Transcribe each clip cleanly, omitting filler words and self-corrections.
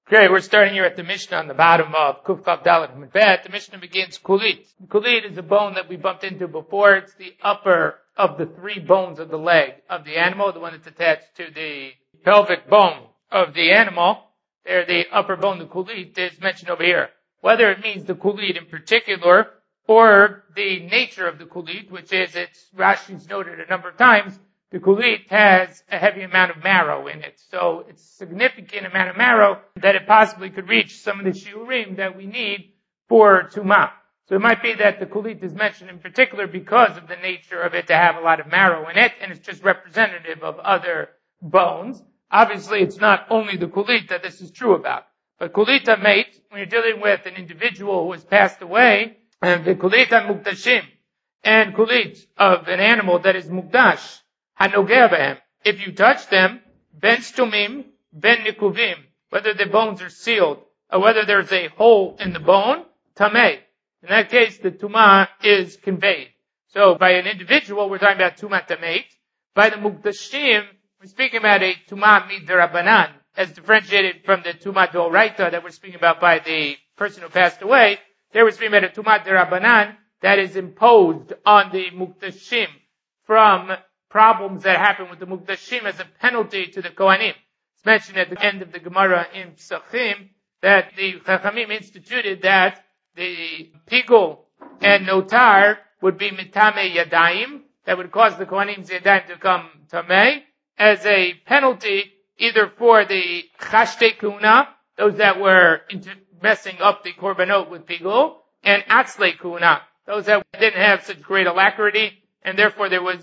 Okay, we're starting here at the Mishnah on the bottom of Kuf Kav Dalet Amud Bet. The Mishnah begins kulit. Kulit is a bone that we bumped into before. It's the upper of the three bones of the leg of the animal, the one that's attached to the pelvic bone of the animal. There, the upper bone, the kulit, is mentioned over here. Whether it means the kulit in particular or the nature of the kulit, which is, Rashi's noted a number of times, the kulit has a heavy amount of marrow in it. So it's a significant amount of marrow that it possibly could reach some of the shiurim that we need for tumah. So it might be that the kulit is mentioned in particular because of the nature of it to have a lot of marrow in it, and it's just representative of other bones. Obviously, it's not only the kulit that this is true about. But kulita mate, when you're dealing with an individual who has passed away, and the kulita muktashim, and kulit of an animal that is mukdash, hanogea b'hem, if you touch them, ben stumim, ben nikuvim, whether the bones are sealed, or whether there's a hole in the bone, tameh. In that case, the tumah is conveyed. So by an individual, we're talking about tumah tameh. By the muktashim, we're speaking about a tumah midrabanan, as differentiated from the tumah d'oraita that we're speaking about by the person who passed away. There we're speaking about a tumah d'rabanan that is imposed on the muktashim from problems that happen with the muktashim as a penalty to the kohanim. It's mentioned at the end of the Gemara in Psachim that the Chachamim instituted that the pigul and notar would be mitame yadayim, that would cause the kohanim's yadayim to become tameh, as a penalty either for the chashtei kuna, those that were messing up the korbanot with pigul, and atzlei kuna, those that didn't have such great alacrity, and therefore there was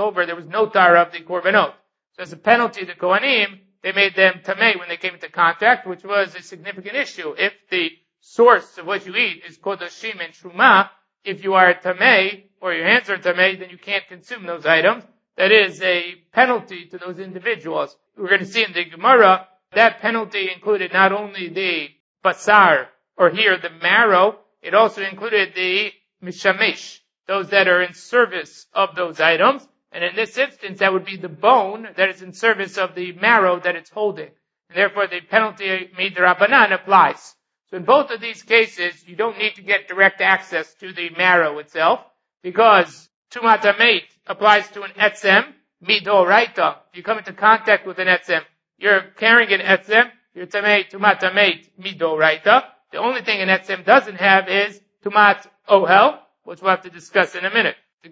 notar of the korbanot. So as a penalty to the kohanim, they made them tameh when they came into contact, which was a significant issue. If the source of what you eat is kodashim and truma, if you are tameh, or your hands are tameh, then you can't consume those items. That is a penalty to those individuals. We're going to see in the Gemara, that penalty included not only the basar, or here the marrow, it also included the mishamish, those that are in service of those items. And in this instance, that would be the bone that is in service of the marrow that it's holding. And therefore, the penalty midrabanan applies. So in both of these cases, you don't need to get direct access to the marrow itself, because tumat hameit applies to an etzem midoraita. If you come into contact with an etzem, you're carrying an etzem, you're tumat hameit midoraita. The only thing an etzem doesn't have is tumat ohel, which we'll have to discuss in a minute. The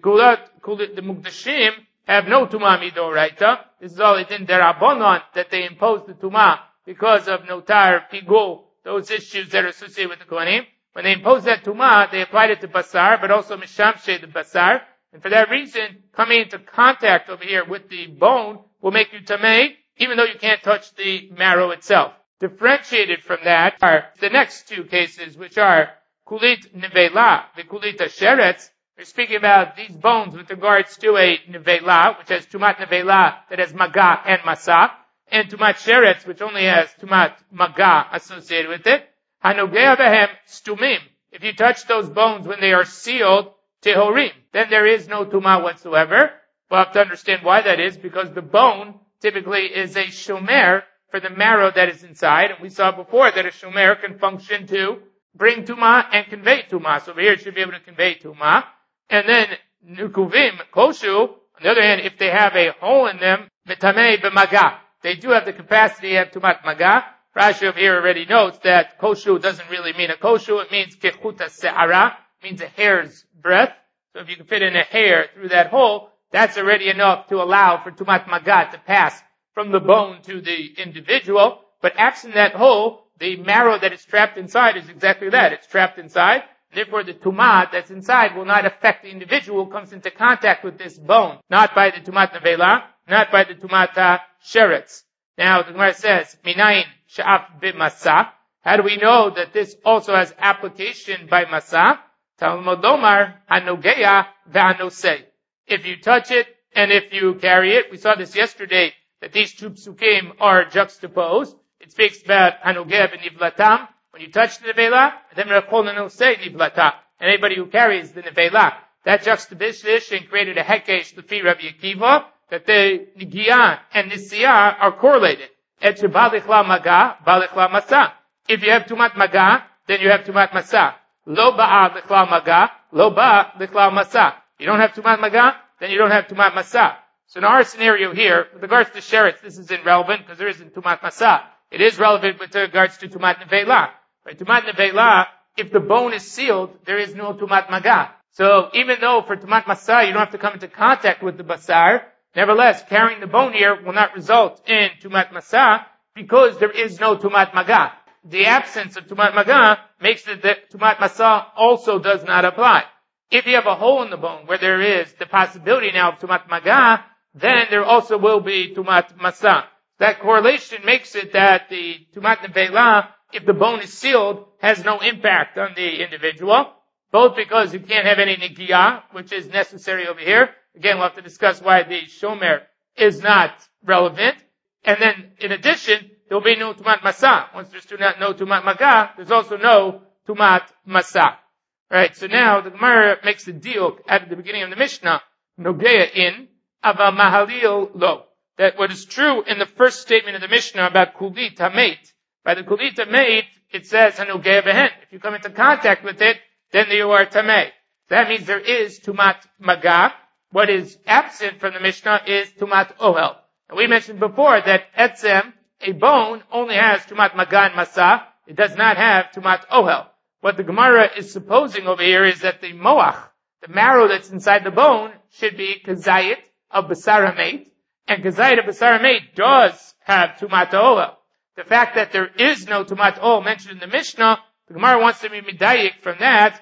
mukdashim have no tumah midoraita. This is all in derabanan that they imposed the tumah because of notar, pigul, those issues that are associated with the kohanim. When they imposed that tumah, they applied it to basar, but also mishamshe the basar. And for that reason, coming into contact over here with the bone will make you tameh, even though you can't touch the marrow itself. Differentiated from that are the next two cases, which are kulit nevela, the kulit sheretz. We're speaking about these bones with regards to a nevela, which has tumat nevela that has maga and masa, and tumat sheretz, which only has tumat maga associated with it. Hanogea behem stumim. If you touch those bones when they are sealed, tehorim, then there is no tumah whatsoever. We'll have to understand why that is, because the bone typically is a shomer for the marrow that is inside, and we saw before that a shomer can function to bring tumah and convey tumah. So over here it should be able to convey tumah. And then nukuvim, koshu, on the other hand, if they have a hole in them, metamei b'maga, they do have the capacity to have tumat maga. Rashi over here already notes that koshu doesn't really mean a koshu, it means kechuta se'ara, means a hair's breadth. So if you can fit in a hair through that hole, that's already enough to allow for tumat maga to pass from the bone to the individual. But absent that hole, the marrow that is trapped inside is exactly that. It's trapped inside. Therefore, the tumah that's inside will not affect the individual who comes into contact with this bone. Not by the tumat nevela, not by the tumat sheretz. Now, the Gemara says, minayin sha'af b'masa. How do we know that this also has application by masa? Talmud Omar, hanogeya v'hanosei. If you touch it and if you carry it, we saw this yesterday, that these two psukim are juxtaposed. It speaks about hanogeya v'nivlatam, when you touch the nevela, then rachol hanosei nivlata. Anybody who carries the nevela. That juxtaposition created a hekesh lefi Rabbi Akiva, that the Nigiyah and Nisiyah are correlated. Et shebalichla maga, balichla masa. If you have tumat maga, then you have tumat masa. Lo ba'a l'chlal maga, lo ba'a l'chlal masa. You don't have tumat maga, then you don't have tumat masa. So in our scenario here, with regards to sheretz, this is irrelevant because there isn't tumat masa. It is relevant with regards to tumat nevela. Right? Tumat nevela, if the bone is sealed, there is no tumat maga. So even though for tumat masa you don't have to come into contact with the basar, nevertheless, carrying the bone here will not result in tumat masa because there is no tumat maga. The absence of tumat maga makes it that tumat masa also does not apply. If you have a hole in the bone where there is the possibility now of tumat maga, then there also will be tumat masa. That correlation makes it that the tumat nevela, if the bone is sealed, has no impact on the individual, both because you can't have any nigiyah, which is necessary over here. Again, we'll have to discuss why the shomer is not relevant. And then, in addition, there will be no tumat masa. Once there's no tumat maga, there's also no tumat masa. Right, so now the Gemara makes a deal at the beginning of the Mishnah, nogeya in, ava mahalil lo. That what is true in the first statement of the Mishnah about kulit hameit. By the kulit hameit, it says hanogeya behen. If you come into contact with it, then you are tamei. That means there is tumat maga. What is absent from the Mishnah is tumat ohel. And we mentioned before that etzem, a bone, only has tumat maga and masa. It does not have tumat ohel. What the Gemara is supposing over here is that the moach, the marrow that's inside the bone, should be kazayit of basar hameit, and kazayit of basar hameit does have tumat ohel. The fact that there is no tumat ohel mentioned in the Mishnah, the Gemara wants to be medayik from that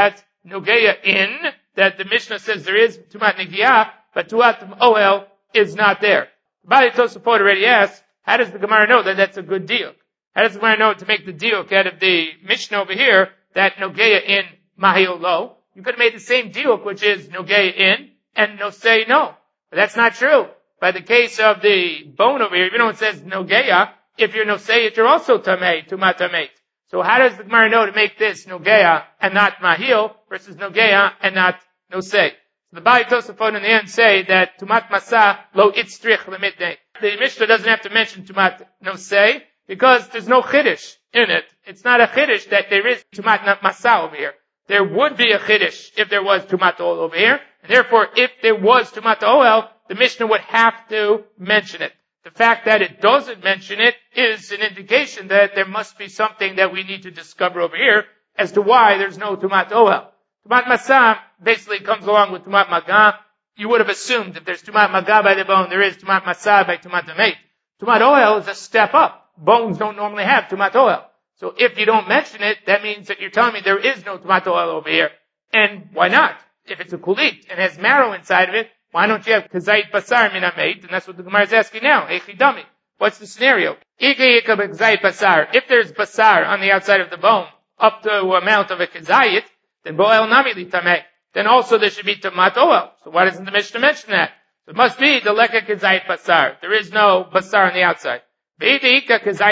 nogeya in, that the Mishnah says there is tumat negiyah, but tumat ohel is not there. Bali Tosafot already asked, how does the Gemara know that that's a good deal? How does the Gemara know to make the deal out of the Mishnah over here that nogeya in mahil lo? You could have made the same deal, which is nogeya in and nosei no. But that's not true. By the case of the bone over here, even though it says nogeya, if you're nosei it, you're also tamei, tumat tamei. So how does the Gemara know to make this nogeya and not mahil versus nogeya and not nosei? So the Bali Tosafot in the end say that tumat masa lo itzrich lemidnei. The Mishnah doesn't have to mention tumat nosei because there's no chiddush in it. It's not a chiddush that there is tumat masa over here. There would be a chiddush if there was tumat ohel over here. And therefore, if there was tumat ohel, the Mishnah would have to mention it. The fact that it doesn't mention it is an indication that there must be something that we need to discover over here as to why there's no tumat ohel. Tumat masa basically comes along with tumat maga. You would have assumed if there's tumat maga by the bone, there is tumat masa by tumat hameit. Tumat ohel is a step up. Bones don't normally have tumat ohel. So if you don't mention it, that means that you're telling me there is no tumat ohel over here. And why not? If it's a kulit and has marrow inside of it, why don't you have kazayit basar min hameit? And that's what the Gemara is asking now. Echidami. What's the scenario? If there's basar on the outside of the bone, up to the amount of a kazayit, then bo'el nami li tamei. Then also there should be tumat ohel. So why doesn't the Mishnah mention that? So it must be the leka kazayit basar. There is no basar on the outside. If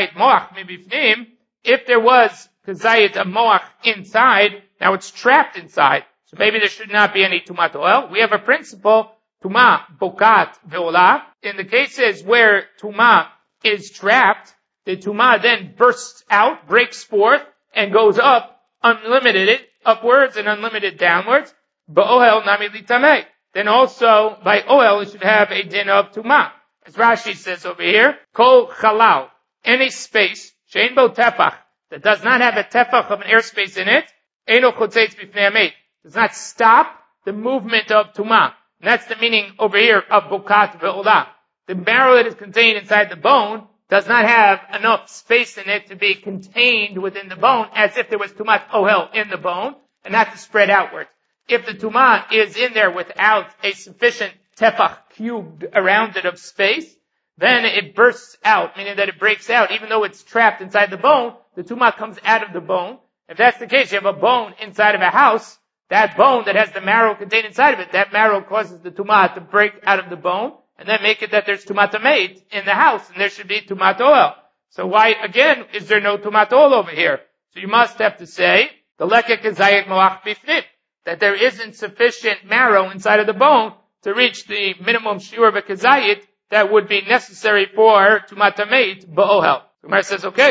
there was kazayit a moach inside, now it's trapped inside. So maybe there should not be any tumat ohel. We have a principle, tuma bokat ve'olah. In the cases where tuma is trapped, the tuma then bursts out, breaks forth, and goes up, unlimited upwards and unlimited downwards. Ba'ohel nami li tamei. Then also, by ohel, it should have a din of tuma. As Rashi says over here, kol chalal, any space, shein bo tefach, that does not have a tefach of an airspace in it, eino chotzetz b'fnei hameit, does not stop the movement of tuma. And that's the meaning over here of bokat ve'olah. The marrow that is contained inside the bone does not have enough space in it to be contained within the bone as if there was tumat ohel in the bone and not to spread outwards. If the tuma is in there without a sufficient tefach cubed around it of space, then it bursts out, meaning that it breaks out. Even though it's trapped inside the bone, the tumah comes out of the bone. If that's the case, you have a bone inside of a house, that bone that has the marrow contained inside of it, that marrow causes the tumah to break out of the bone, and then make it that there's tumat hameit in the house, and there should be tumat ohel. So why, again, is there no tumat ohel over here? So you must have to say, the lekek kazayit moach bifnim, that there isn't sufficient marrow inside of the bone to reach the minimum shiur of a kazayit that would be necessary for tumat hameit ba'ohel. The Gemara says, okay,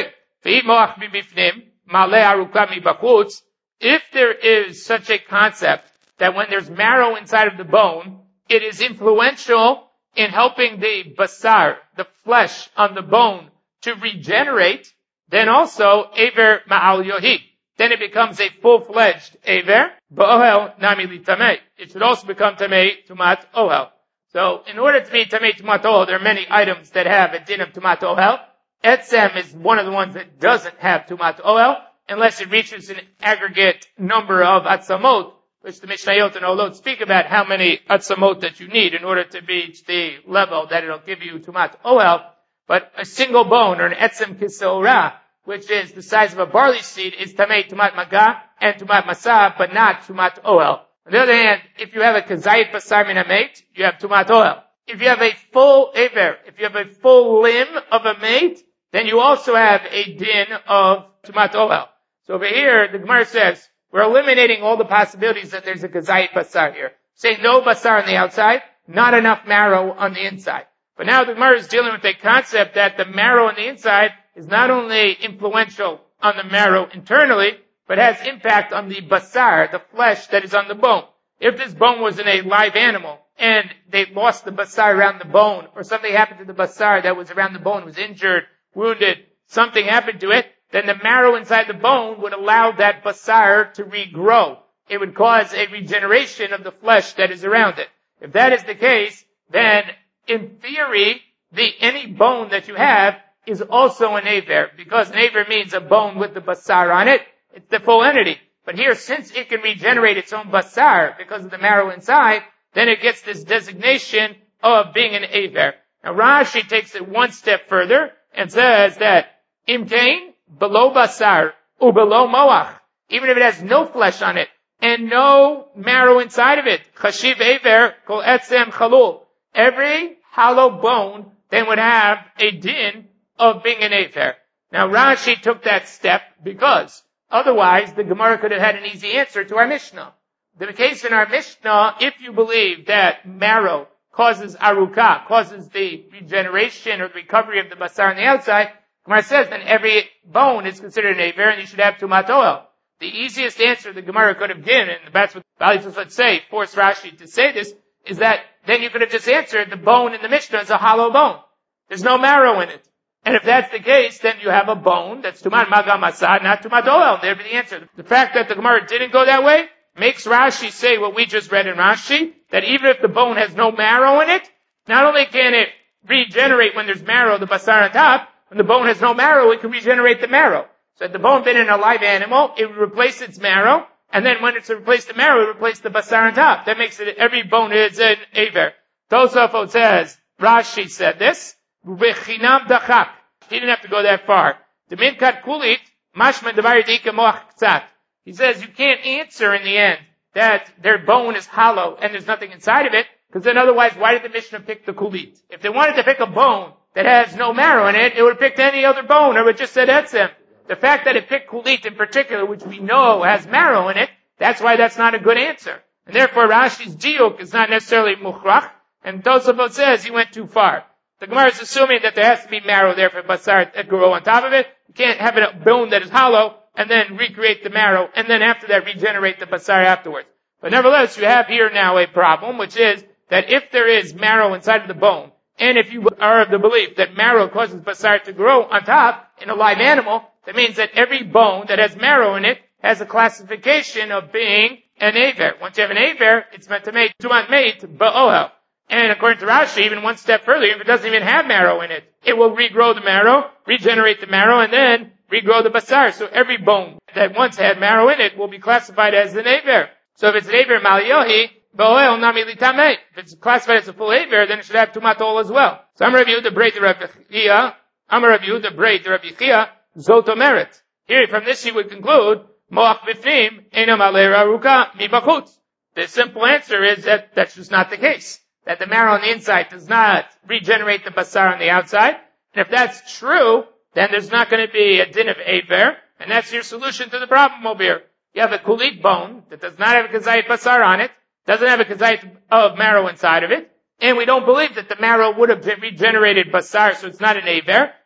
If there is such a concept that when there's marrow inside of the bone, it is influential in helping the basar, the flesh on the bone, to regenerate, then also Aver Ma'al Yohi. Then it becomes a full-fledged Aver, Ba'ohel Nami Li Tamei. It should also become Tamei Tumat Ohel. So, in order to be Tamei Tumat Ohel, there are many items that have a din of Tumat Ohel. Etzem is one of the ones that doesn't have Tumat Ohel, unless it reaches an aggregate number of Atzamot, which the Mishnayot and Olot speak about how many Atzamot that you need in order to reach the level that it'll give you Tumat Ohel. But a single bone, or an Etzem Kiseorah, which is the size of a barley seed, is Tamei Tumat Maga and Tumat Masa, but not Tumat Ohel. On the other hand, if you have a Kazayit Basar Min HaMeit, you have Tumat Ohel. If you have a full Aver, if you have a full limb of a mate, then you also have a din of Tumat Ohel. So over here, the Gemara says, we're eliminating all the possibilities that there's a Kazayit Basar here. Saying no Basar on the outside, not enough marrow on the inside. But now the Gemara is dealing with a concept that the marrow on the inside is not only influential on the marrow internally, but has impact on the basar, the flesh that is on the bone. If this bone was in a live animal, and they lost the basar around the bone, or something happened to the basar that was around the bone, was injured, wounded, something happened to it, then the marrow inside the bone would allow that basar to regrow. It would cause a regeneration of the flesh that is around it. If that is the case, then in theory, any bone that you have is also an aver, because an aver means a bone with the basar on it. It's the full entity. But here, since it can regenerate its own basar because of the marrow inside, then it gets this designation of being an aver. Now Rashi takes it one step further and says that imtain below basar or below moach, even if it has no flesh on it and no marrow inside of it, chashiv aver kol etzem chalul. Every hollow bone then would have a din of being an aver. Now Rashi took that step because otherwise the Gemara could have had an easy answer to our Mishnah. The case in our Mishnah, if you believe that marrow causes arukah, causes the regeneration or the recovery of the basar on the outside, Gemara says then every bone is considered an aver and you should have tumat ohel. The easiest answer the Gemara could have given, and that's what Bali would say, force Rashi to say this, is that then you could have just answered the bone in the Mishnah is a hollow bone. There's no marrow in it. And if that's the case, then you have a bone that's tumat maga masad, not tumat ohel. There'd be the answer. The fact that the Gemara didn't go that way makes Rashi say what we just read in Rashi, that even if the bone has no marrow in it, not only can it regenerate when there's marrow, the basar on top, when the bone has no marrow, it can regenerate the marrow. So if the bone been in a live animal, it would replace its marrow, and then when it's replaced the marrow, it would replace the basar on top. That makes it, every bone is an aver. Tosafot says, Rashi said this, V'chinam dachak. He didn't have to go that far. The minkat kulit, mashma devar yedika moach ktsat. He says you can't answer in the end that their bone is hollow and there's nothing inside of it, because then otherwise why did the Mishnah pick the kulit? If they wanted to pick a bone that has no marrow in it, it would have picked any other bone, or it would just said etzem. The fact that it picked kulit in particular, which we know has marrow in it, that's why that's not a good answer. And therefore Rashi's diuk is not necessarily mukhrach, and Tosafot says he went too far. The Gemara is assuming that there has to be marrow there for basar to grow on top of it. You can't have a bone that is hollow and then recreate the marrow and then after that regenerate the basar afterwards. But nevertheless, you have here now a problem, which is that if there is marrow inside of the bone, and if you are of the belief that marrow causes basar to grow on top in a live animal, that means that every bone that has marrow in it has a classification of being an aver. Once you have an aver, it's meant to make tumat meit ba'ohel. And according to Rashi, even one step further, if it doesn't even have marrow in it, it will regrow the marrow, regenerate the marrow, and then regrow the basar. So every bone that once had marrow in it will be classified as an aver. So if it's an aver maliohi, ba'ohel nami litamei. If it's classified as a full aver, then it should have tumat ohel as well. So Amar Rabbi Yehuda Brei Rabbi Chia, Amar Rabbi Yehuda Brei Rabbi Chia, zotomeret. Here, from this you would conclude, moach bifnim, enam alei aruka mi bachutz. The simple answer is that that's just not the case. That the marrow on the inside does not regenerate the basar on the outside. And if that's true, then there's not going to be a din of aver, and that's your solution to the problem over here. You have a kulit bone that does not have a kazayit basar on it, doesn't have a kazayit of marrow inside of it, and we don't believe that the marrow would have regenerated basar, so it's not an aver.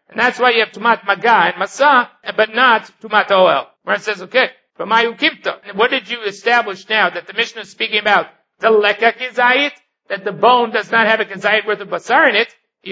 And that's why you have tumat maga and masa, but not tumat ohel. Where it says, okay, but mayu kimta. What did you establish now that the Mishnah is speaking about the leka kizayit, that the bone does not have a kizayit worth of basar in it? Wait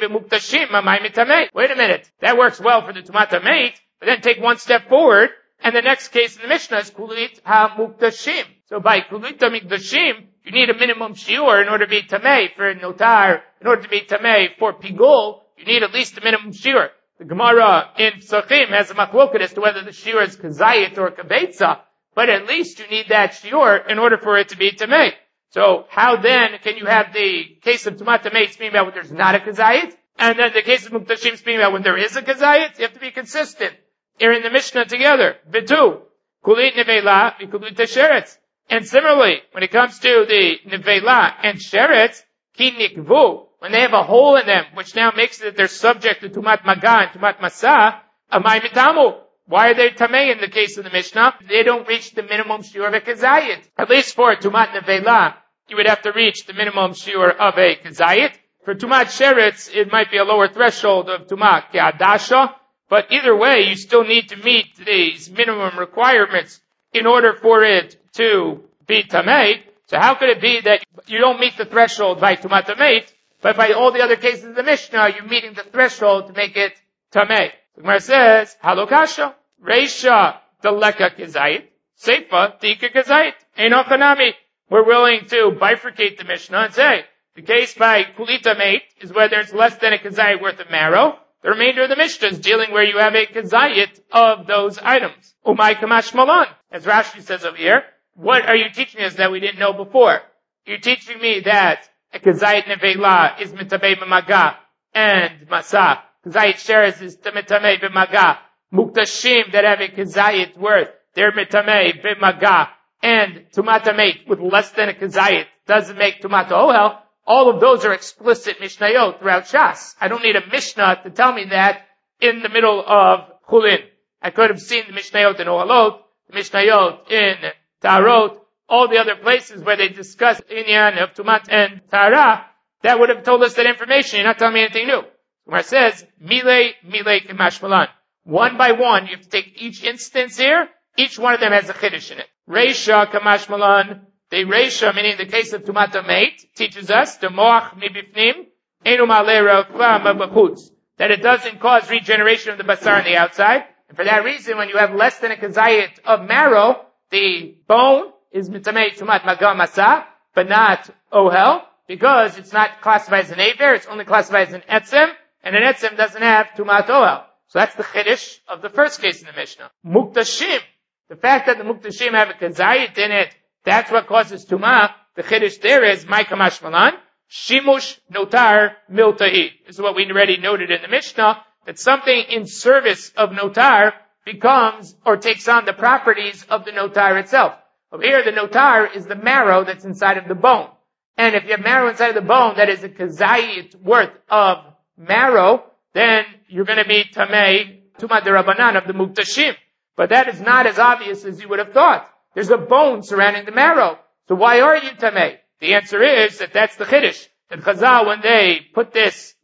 a minute. That works well for the tumat hameit, but then take one step forward, and the next case in the Mishnah is kulit ha-muktashim. So by kulit ha-muktashim, you need a minimum shiur in order to be tamei for notar. In order to be tamei for pigol, you need at least a minimum shiur. The Gemara in Psachim has a machloket as to whether the shiur is kazayit or kavetza, but at least you need that shiur in order for it to be tamei. So how then can you have the case of tumat tamei speaking about when there's not a kazayit, and then the case of muktashim speaking about when there is a kazayit? You have to be consistent. Here in the Mishnah together. Bitu. Kulit nevela, v'kulit sheretz. And similarly, when it comes to the nevela and sheretz, ki nikvu, when they have a hole in them, which now makes it that they're subject to tumat maga and tumat masa, amay mitamu. Why are they tamei in the case of the Mishnah? They don't reach the minimum shiur of a kazayit. At least for tumat nevela, you would have to reach the minimum shiur of a kazayit. For tumat sheretz, it might be a lower threshold of tumat ke'adasha, but either way, you still need to meet these minimum requirements in order for it to be tamei. So how could it be that you don't meet the threshold by tumat tamei, but by all the other cases of the Mishnah, you're meeting the threshold to make it tamei? The Gemara says, halokasha, reisha, deleka kizayit, seifa, tika kizayit, eino chanami. We're willing to bifurcate the Mishnah and say, the case by kulita mate is where there's less than a kizayit worth of marrow. The remainder of the Mishnah is dealing where you have a kazayit of those items. Umay kamash malan. As Rashi says over here, what are you teaching us that we didn't know before? You're teaching me that a kazayit nevela is mitamei b'maga and masa. Kazayit sheretz is mitamei b'maga. Muktashim that have a kazayit worth, they're mitamei b'maga. And tumat hameit with less than a kazayit doesn't make tumat ohel. All of those are explicit Mishnayot throughout Shas. I don't need a Mishnah to tell me that in the middle of Chulin. I could have seen the Mishnayot in Ohalot, the Mishnayot in Tarot, all the other places where they discuss Inyan of Tumat and Tara. That would have told us that information. You're not telling me anything new. Where it says, Mile Kamash Malan. One by one, you have to take each instance here. Each one of them has a Chiddush in it. Reisha Kamash Malan. The Reisha, meaning the case of Tumat Hameit, teaches us the Moach Mibifnim, Einu Malei Rachva Mabachutz, that it doesn't cause regeneration of the basar on the outside. And for that reason, when you have less than a kazayit of marrow, the bone is mitamei tumat maga masa, but not ohel, because it's not classified as an aver, it's only classified as an etzem, and an etzem doesn't have tumat ohel. So that's the chiddush of the first case in the Mishnah. Muktashim, the fact that the muktashim have a kazayit in it, that's what causes tumah. The chiddush there is Maika Mashmalan, Shimush Notar Miltahi. This is what we already noted in the Mishnah, that something in service of Notar becomes or takes on the properties of the Notar itself. Over here, the Notar is the marrow that's inside of the bone. And if you have marrow inside of the bone that is a kazayit worth of marrow, then you're going to be tamei, tumah derabanan of the muktashim. But that is not as obvious as you would have thought. There's a bone surrounding the marrow. So why are you tamei? The answer is that that's the chiddush. That Chazal, when they put this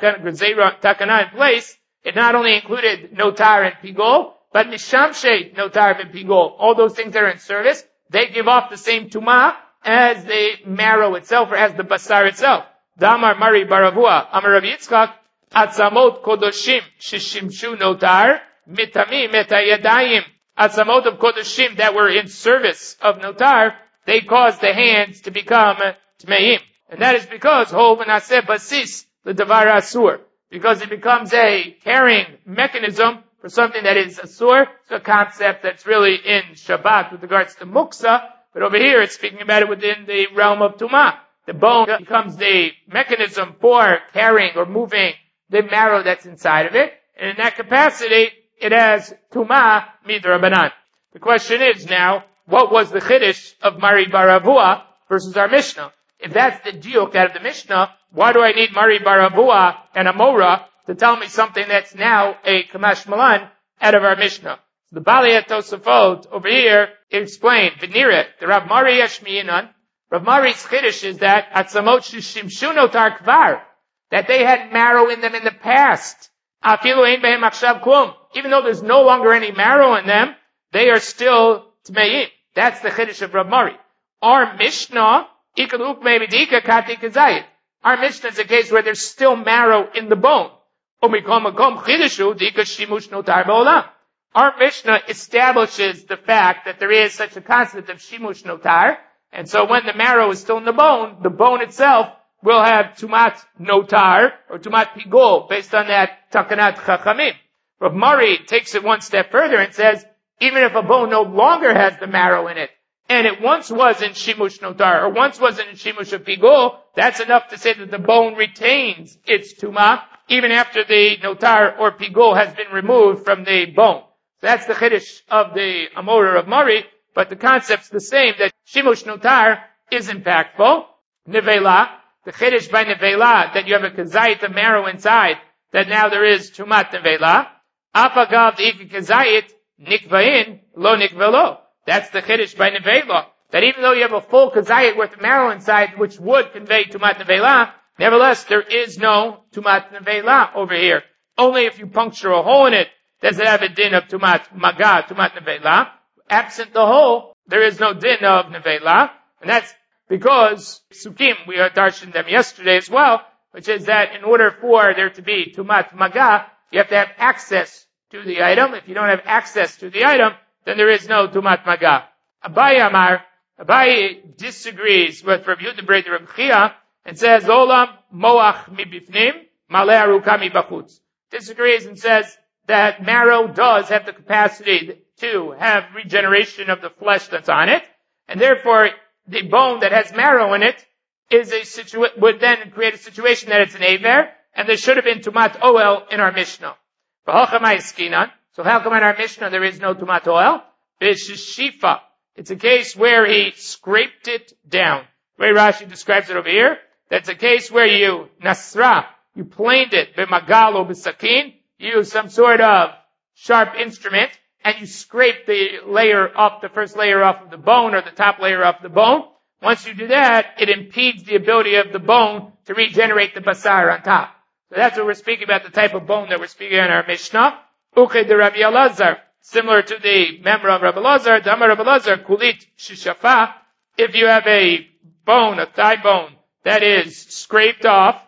takana in place, it not only included notar and pigol, but mishamshe notar and pigol. All those things that are in service, they give off the same tumah as the marrow itself or as the basar itself. Damar Mari Baravua, Amar Rav Yitzchak, Atzamot Kodoshim, Shishimshu Notar, Mitami Metayadayim. Atzamot of Kodoshim that were in service of Notar, they caused the hands to become Tmeim. And that is because, Hov Naseh Basis, the Davar Asur. Because it becomes a carrying mechanism for something that is Asur. It's a concept that's really in Shabbat with regards to Muksa. But over here, it's speaking about it within the realm of Tumah. The bone becomes the mechanism for carrying or moving the marrow that's inside of it. And in that capacity, it has Tumah Midrabanan. The question is now, what was the Chiddush of Mari Baravua versus our Mishnah? If that's the diuk out of the Mishnah, why do I need Mari Baravua and Amora to tell me something that's now a Kamash Malan out of our Mishnah? The Balei Tosafot over here explained, V'nire, the Rav Mari Yashmiyinan, Rav Mari's Chiddush is that Atzamot Shishimshu Notar Kvar, that they had marrow in them in the past. Even though there's no longer any marrow in them, they are still tmeim. That's the chiddush of Rav Mari. Our Mishnah, our Mishnah is a case where there's still marrow in the bone. Our Mishnah establishes the fact that there is such a concept of shimush notar, and so when the marrow is still in the bone itself will have tumat notar, or tumat pigol, based on that takanat chachamim. Rav Mari takes it one step further and says, even if a bone no longer has the marrow in it, and it once was in shimush notar, or once wasn't in shimush of pigol, that's enough to say that the bone retains its tumah, even after the notar or pigol has been removed from the bone. That's the chiddush of the Amora of Mari, but the concept's the same, that shimush notar is impactful. Nevela, the chiddush by nevela, that you have a kazayit of marrow inside, that now there is tumat nevela. Afagav the kazayit nikvain lo nikvelo. That's the chiddush by nevela, that even though you have a full kazayit with marrow inside, which would convey tumat nevela, nevertheless there is no tumat nevela over here. Only if you puncture a hole in it does it have a din of tumat maga, tumat nevela. Absent the hole, there is no din of nevela, and that's because Sukkim, we had darshan them yesterday as well, which is that in order for there to be tumat maga, you have to have access to the item. If you don't have access to the item, then there is no tumat maga. Abaye disagrees with Rav Yehuda Breder Rav Chia and says, Olam moach mibifnim, maleh aruka mibachutz. Disagrees and says that marrow does have the capacity to have regeneration of the flesh that's on it, and therefore the bone that has marrow in it is would then create a situation that it's an aver, and there should have been tumat oel in our Mishnah. So how come in our Mishnah there is no tumat oel? B'shishifa. It's a case where he scraped it down. The way Rashi describes it over here, that's a case where you nasra, you planed it, b'magal or b'sakin, you use some sort of sharp instrument, and you scrape the first layer off of the bone, or the top layer off the bone. Once you do that, it impedes the ability of the bone to regenerate the basar on top. So that's what we're speaking about, the type of bone that we're speaking in our Mishnah. Uche de Rabbi Elazar, similar to the member of Rabbi Elazar, Damar Rabbi Elazar, kulit shishafa. If you have a bone, a thigh bone, that is scraped off,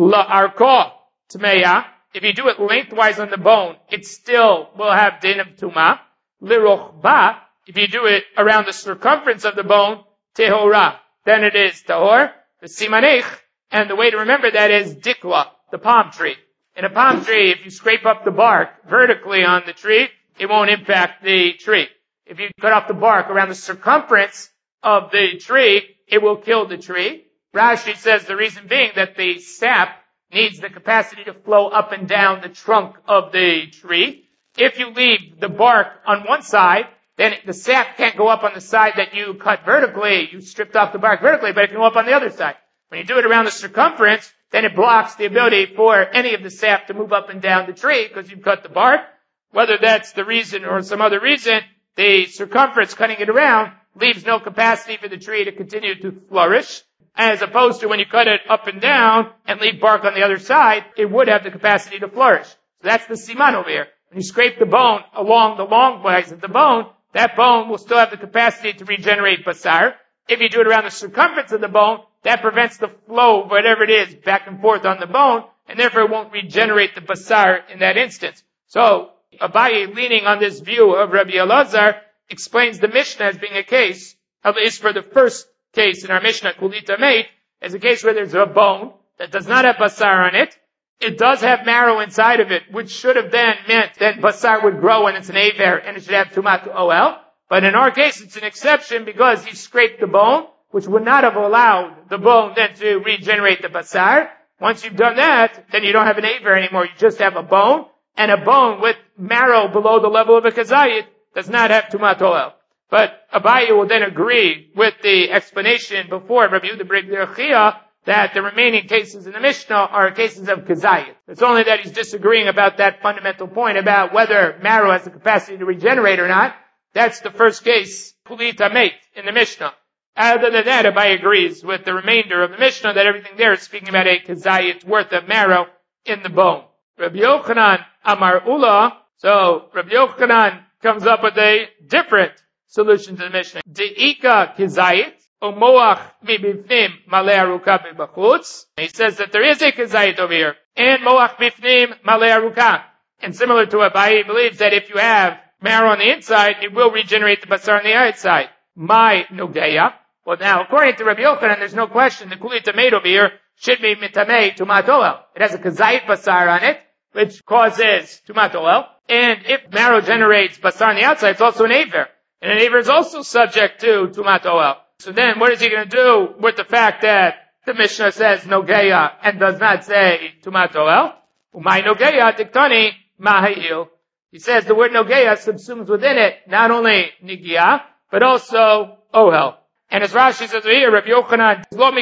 la'arko tmeya. If you do it lengthwise on the bone, it still will have din of tuma. Lirochba, if you do it around the circumference of the bone, tehora, then it is tahor. The simanich, and the way to remember that is dikla, the palm tree. In a palm tree, if you scrape up the bark vertically on the tree, it won't impact the tree. If you cut off the bark around the circumference of the tree, it will kill the tree. Rashi says the reason being that the sap needs the capacity to flow up and down the trunk of the tree. If you leave the bark on one side, then the sap can't go up on the side that you cut vertically. You stripped off the bark vertically, but it can go up on the other side. When you do it around the circumference, then it blocks the ability for any of the sap to move up and down the tree because you've cut the bark. Whether that's the reason or some other reason, the circumference cutting it around leaves no capacity for the tree to continue to flourish. As opposed to when you cut it up and down and leave bark on the other side, it would have the capacity to flourish. So that's the siman over here. When you scrape the bone along the long ways of the bone, that bone will still have the capacity to regenerate basar. If you do it around the circumference of the bone, that prevents the flow of whatever it is back and forth on the bone, and therefore it won't regenerate the basar in that instance. So, Abaye, leaning on this view of Rabbi Elazar, explains the Mishnah as being a case, at least for the first case in our Mishnah, Kulita Meit, as a case where there's a bone that does not have basar on it. It does have marrow inside of it, which should have then meant that basar would grow and it's an aver and it should have tumat oel. But in our case, it's an exception because he scraped the bone, which would not have allowed the bone then to regenerate the basar. Once you've done that, then you don't have an aver anymore. You just have a bone, and a bone with marrow below the level of a kazayit does not have tumat oel. But Abaye will then agree with the explanation before Rabbi Yehuda Breder Chia that the remaining cases in the Mishnah are cases of kazayit. It's only that he's disagreeing about that fundamental point about whether marrow has the capacity to regenerate or not. That's the first case, Kulita Meit, in the Mishnah. Other than that, Abaye agrees with the remainder of the Mishnah that everything there is speaking about a kazayit worth of marrow in the bone. Rabbi Yochanan Amar Ula. So Rabbi Yochanan comes up with a different solution to the Mishnah. De'ika kizayit umoach mibifnim malei aruka b'bachutz. He says that there is a kizayit over here, and moach bifnim malei aruka. And similar to Abaye, he believes that if you have marrow on the inside, it will regenerate the basar on the outside. My nogeya. Well, now, according to Rabbi Yochanan, there's no question the kulit tamei over here should be mitamei tumat oel. It has a kazayit basar on it, which causes tumat oel. And if marrow generates basar on the outside, it's also an aver. And an aver is also subject to tumat oel. So then, what is he going to do with the fact that the Mishnah says nogeya and does not say tumat oel? Umay nogeya diktani mahayil. He says the word nogeya subsumes within it not only nigia, but also ohel. And as Rashi says here, Rabbi Yochanan,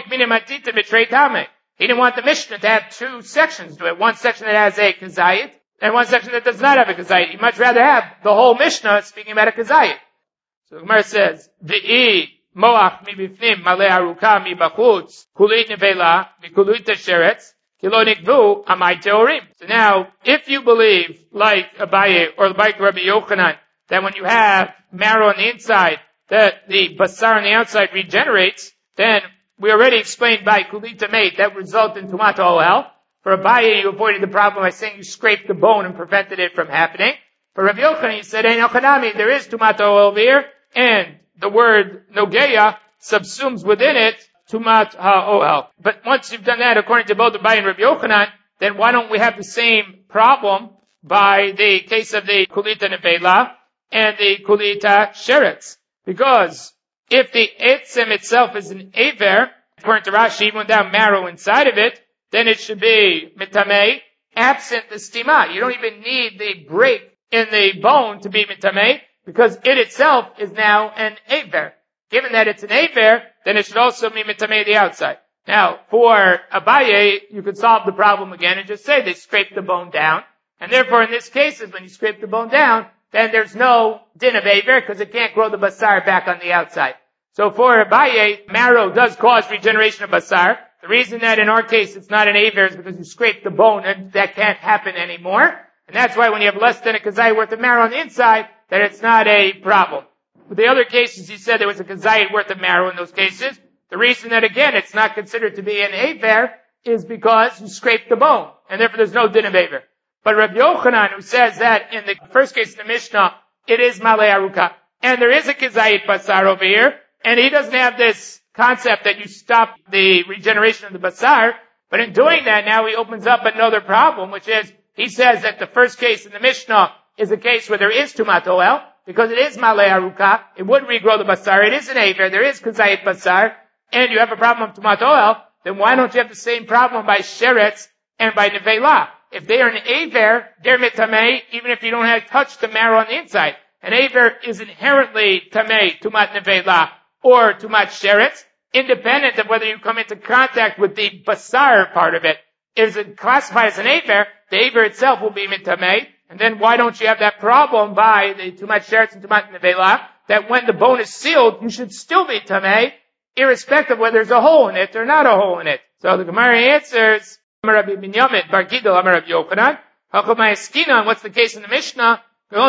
he didn't want the Mishnah to have two sections to it. One section that has a kazayit, and one section that does not have a kazayit. He'd much rather have the whole Mishnah speaking about a kazayit. So the Gemara says, V'i moach mibifnim malei aruka mibachutz kulit nevela mikulit sheretz kilo nikvu amai teorim. So now, if you believe, like Abaye or like Rabbi Yochanan, that when you have marrow on the inside, that the basar on the outside regenerates, then we already explained by kulit tamei that result in tumat oel. For Abaye, you avoided the problem by saying you scraped the bone and prevented it from happening. For Rabbi Yochanan, he said, Ein al-Chanami, there is tumat oel over here, and the word nogeya subsumes within it tumat ha'oel. But once you've done that, according to both Abaye and Rabbi Yochanan, then why don't we have the same problem by the case of the kulita nevela and the kulita sheretz? Because if the etzem itself is an aver, according to Rashi, even without marrow inside of it, then it should be mitamei, absent the stima. You don't even need the break in the bone to be mitamei, because it itself is now an aver. Given that it's an aver, then it should also be mitamei the outside. Now, for Abaye, you could solve the problem again and just say they scraped the bone down, and therefore in this case, when you scrape the bone down, then there's no din of aver because it can't grow the basar back on the outside. So for Abaye, marrow does cause regeneration of basar. The reason that in our case it's not an aver is because you scrape the bone and that can't happen anymore. And that's why when you have less than a kazayit worth of marrow on the inside, that it's not a problem. With the other cases, he said there was a kazayit worth of marrow in those cases. The reason that again it's not considered to be an aver is because you scrape the bone. And therefore there's no din of aver. But Rabbi Yochanan, who says that in the first case in the Mishnah, it is malei aruka, and there is a kazayit basar over here, and he doesn't have this concept that you stop the regeneration of the basar, but in doing that now he opens up another problem, which is, he says that the first case in the Mishnah is a case where there is tumat oel, because it is malei aruka, it would regrow the basar, it is an aver, there is kazayit basar, and you have a problem of tumat oel, then why don't you have the same problem by sheretz and by nevela? If they are an aver, they're mitamei, even if you don't have touched the marrow on the inside. An aver is inherently tamei, tumat nevela, or tumat sheretz, independent of whether you come into contact with the basar part of it. If it's classified as an aver, the aver itself will be mitamei, and then why don't you have that problem by the tumat sheretz and tumat nevela, that when the bone is sealed, you should still be tamei, irrespective of whether there's a hole in it or not a hole in it. So the Gemara answers, Rabbi Binyamin, Bar Gidel, Amar Rabbi Yochanan, Hakamai Eskina, what's the case in the Mishnah?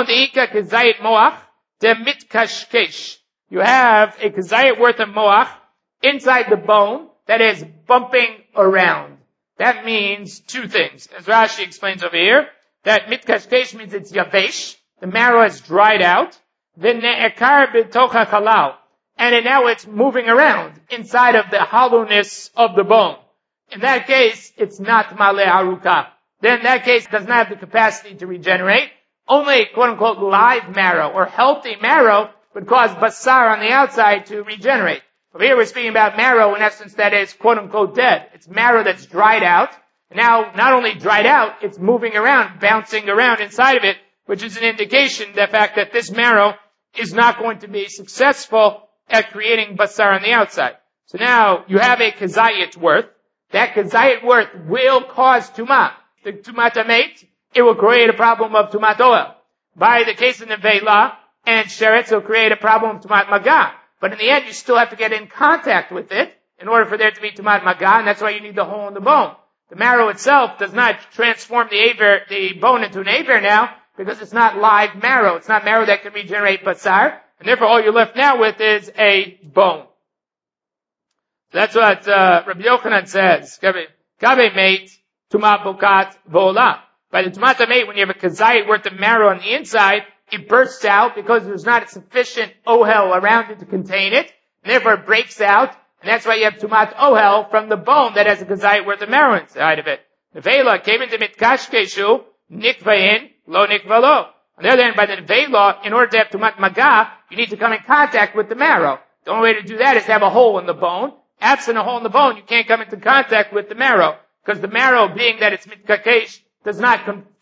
You have a kazayit worth of moach inside the bone that is bumping around. That means two things. As Rashi explains over here, that mitkashkesh means it's yavesh, the marrow has dried out, v'ne'ekar b'tocha chalal, and now it's moving around inside of the hollowness of the bone. In that case, it's not malei aruka. Then in that case, it does not have the capacity to regenerate. Only quote-unquote live marrow or healthy marrow would cause basar on the outside to regenerate. Over here we're speaking about marrow in essence that is quote-unquote dead. It's marrow that's dried out. And now, not only dried out, it's moving around, bouncing around inside of it, which is an indication the fact that this marrow is not going to be successful at creating basar on the outside. So now, you have a kazayit worth. That kazayit worth will cause tumah. The tumat amet, it will create a problem of tumat oel. By the case of nevela and sheretz, it will create a problem of tumat maga. But in the end, you still have to get in contact with it in order for there to be tumat maga, and that's why you need the hole in the bone. The marrow itself does not transform the bone into an aver now, because it's not live marrow. It's not marrow that can regenerate basar, and therefore all you're left now with is a bone. That's what Rabbi Yochanan says. Kabe mate, tuma bokat vola. By the tumata mate, when you have a kazayit worth of marrow on the inside, it bursts out because there's not sufficient ohel around it to contain it, and therefore it breaks out, and that's why you have tumat ohel from the bone that has a kazayit worth of marrow inside of it. The vela came into mitkashkeshu, nikvain, lo nikvalo. On the other hand, by the vela, in order to have tumat maga, you need to come in contact with the marrow. The only way to do that is to have a hole in the bone. Absent a hole in the bone, you can't come into contact with the marrow, because the marrow, being that it's mitkakesh, does not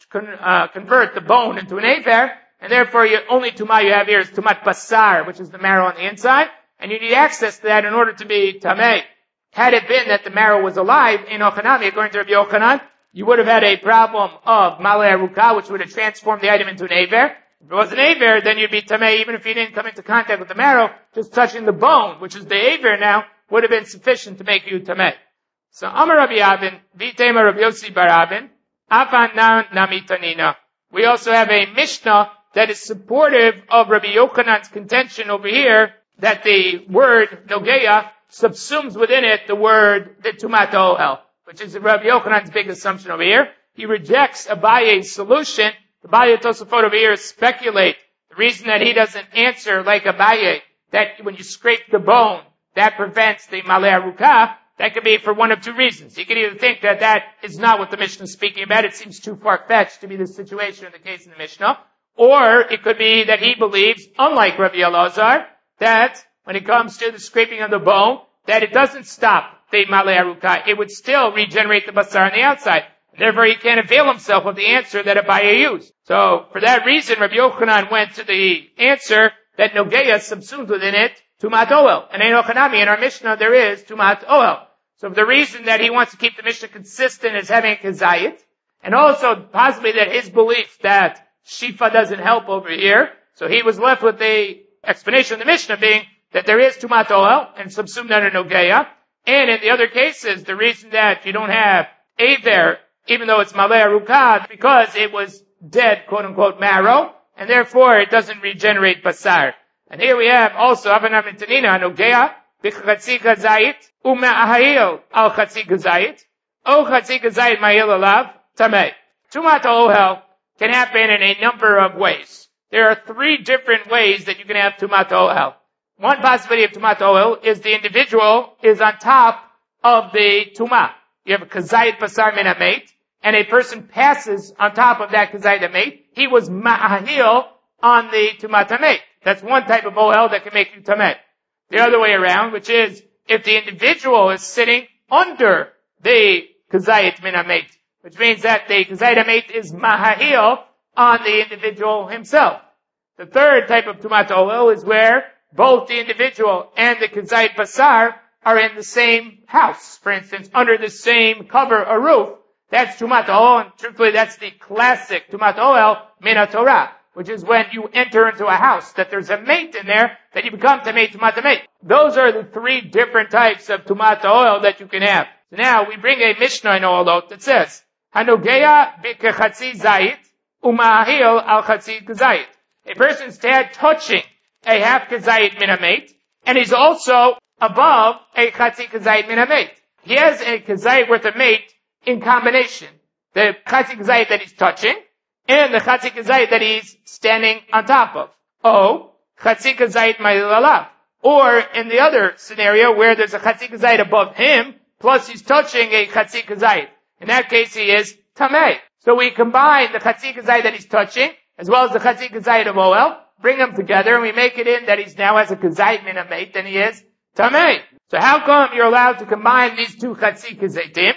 convert the bone into an aver, and therefore only tuma you have here is tumat basar, which is the marrow on the inside, and you need access to that in order to be tameh. Had it been that the marrow was alive, in Ochanami, according to Rabbi Yochanan, you would have had a problem of malei arukah, which would have transformed the item into an aver. If it was an aver, then you'd be tameh, even if you didn't come into contact with the marrow, just touching the bone, which is the aver now, would have been sufficient to make you tameh. So, Amar Rabbi Avin, Vitema Rabbi Yossi bar Avin, Afan nan namitanina. We also have a Mishnah that is supportive of Rabbi Yochanan's contention over here, that the word Nogeya subsumes within it the word the Tumat Ohel, which is Rabbi Yochanan's big assumption over here. He rejects Abaye's solution. The Abaye Tosafot over here speculate. The reason that he doesn't answer like Abaye, that when you scrape the bone, that prevents the malei arukah, that could be for one of two reasons. He could either think that that is not what the Mishnah is speaking about, it seems too far-fetched to be the situation in the case in the Mishnah, or it could be that he believes, unlike Rabbi Elazar, that when it comes to the scraping of the bone, that it doesn't stop the malei arukah. It would still regenerate the basar on the outside. Therefore, he can't avail himself of the answer that Abaye used. So, for that reason, Rabbi Yochanan went to the answer that Nogeya subsumes within it Tumat Ohel. And in Ochanami, in our Mishnah, there is Tumat Ohel. So the reason that he wants to keep the Mishnah consistent is having a kazayit, and also possibly that his belief that Shifa doesn't help over here, so he was left with the explanation of the Mishnah being that there is Tumat Ohel and subsumed under Nogeya, and in the other cases, the reason that you don't have Aver, even though it's Malei Arukah, because it was dead, quote-unquote, marrow, and therefore it doesn't regenerate basar. And here we have also Avanam Nitanina Nogeya b'chatzi kazayit u'ma'ahil al chatzi kazayit o chatzi kazayit ma'il alav tamei. Tumat ohel can happen in a number of ways. There are three different ways that you can have tumat ohel. One possibility of tumat ohel is the individual is on top of the tumah. You have a kazayit basar min hamet, and a person passes on top of that kazayit hamet. He was ma'ahil on the tumat hamet. That's one type of ohel that can make you tameh. The other way around, which is if the individual is sitting under the kazayit min hamet, which means that the kazayit hamet is mahahil on the individual himself. The third type of tumat ohel is where both the individual and the kazayit basar are in the same house. For instance, under the same cover or roof. That's tumat ohel, and truthfully that's the classic tumat ohel min haTorah, which is when you enter into a house, that there's a mate in there, that you become tamei tumat mate. Those are the three different types of tumat ohel that you can have. So now we bring a Mishnah in Oholot that says, Hanogeya b'kechatzi zayit umahil al chatzi kazayit. A person's touching a half kazayit min hamet, and he's also above a chatzi kazayit min hamet. He has a kazayit worth of mate in combination. The chatzi kazayit that he's touching, and the chatzi kazayit that he's standing on top of. Oh, chatzi kazayit ma'il alav. Or in the other scenario where there's a chatzi kazayit above him, plus he's touching a chatzi kazayit. In that case, he is tamei. So we combine the chatzi kazayit that he's touching, as well as the chatzi kazayit of ohel, bring them together, and we make it in that he's now has a kazayit min hamet, and he is tamei. So how come you're allowed to combine these two chatzi kazayitim?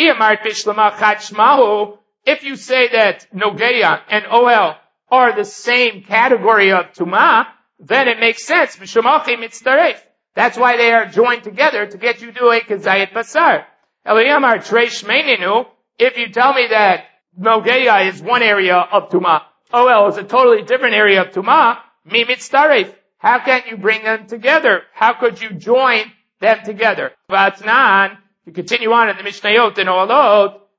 If you say that Nogeya and ohel are the same category of tumah, then it makes sense. That's why they are joined together to get you to a kazayit basar. If you tell me that Nogeya is one area of tumah, ohel is a totally different area of tumah, how can you bring them together? How could you join them together? You continue on in the Mishnayot and Oholot,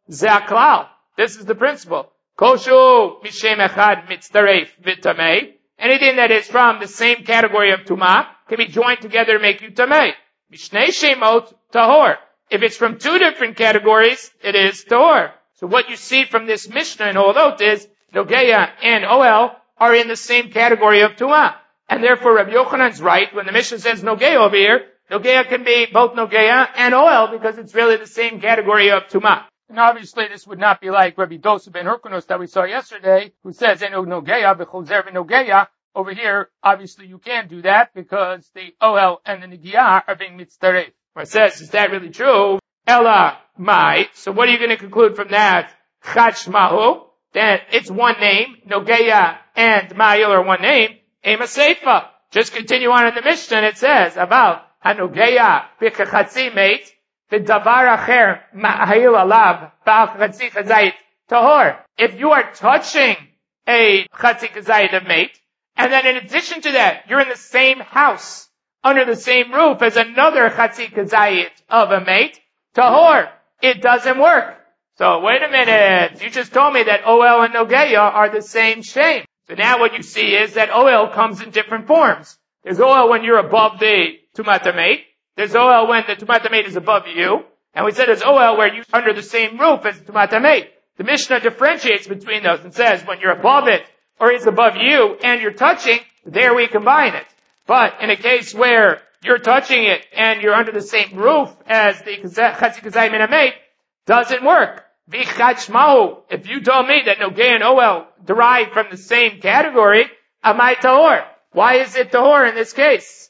Zaklal. This is the principle. Koshu mishem echad mitzdaref v'tamei. Anything that is from the same category of tumah can be joined together to make you tamei. Mishnei shemot tahor. If it's from two different categories, it is tahor. So what you see from this Mishnah in Olot is Nogeya and Oel are in the same category of tumah. And therefore Rabbi Yochanan's right when the Mishnah says Nogeya over here. Nogeya can be both Nogeya and Oel because it's really the same category of tumah. And obviously this would not be like Rabbi Dosa ben Hyrcanus that we saw yesterday, who says, Eno Nogeya b'chozer v'Nogeya. Over here, obviously you can't do that because the Oel and the Negiyah are being mitzdaref. Where it says, is that really true? Ella Mai. So what are you going to conclude from that? Chad Shmahu. Then it's one name. Nogeya and Ma'il are one name. Ema Seifa. Just continue on in the Mishnah and it says about Hanogeya b'chachatzi meit v'davar acher ma'il alav ba'al chatzi chazayit tahor. If you are touching a chatzi chazayit of mate, and then in addition to that, you're in the same house, under the same roof as another chatzi chazayit of a mate, tahor, it doesn't work. So wait a minute, you just told me that Oel and Nogeya are the same shame. So now what you see is that Oel comes in different forms. There's Oel when you're above the Tumat HaMeit. There's Oel when the Tumat HaMeit is above you. And we said there's Oel where you're under the same roof as the Tumat HaMeit. The Mishnah differentiates between those and says when you're above it or it's above you and you're touching, there we combine it. But in a case where you're touching it and you're under the same roof as the Chatzi Kazayim Min HaMeit, doesn't work. If you told me that Nogeya and Oel derive from the same category, amai tahor. Why is it tahor in this case?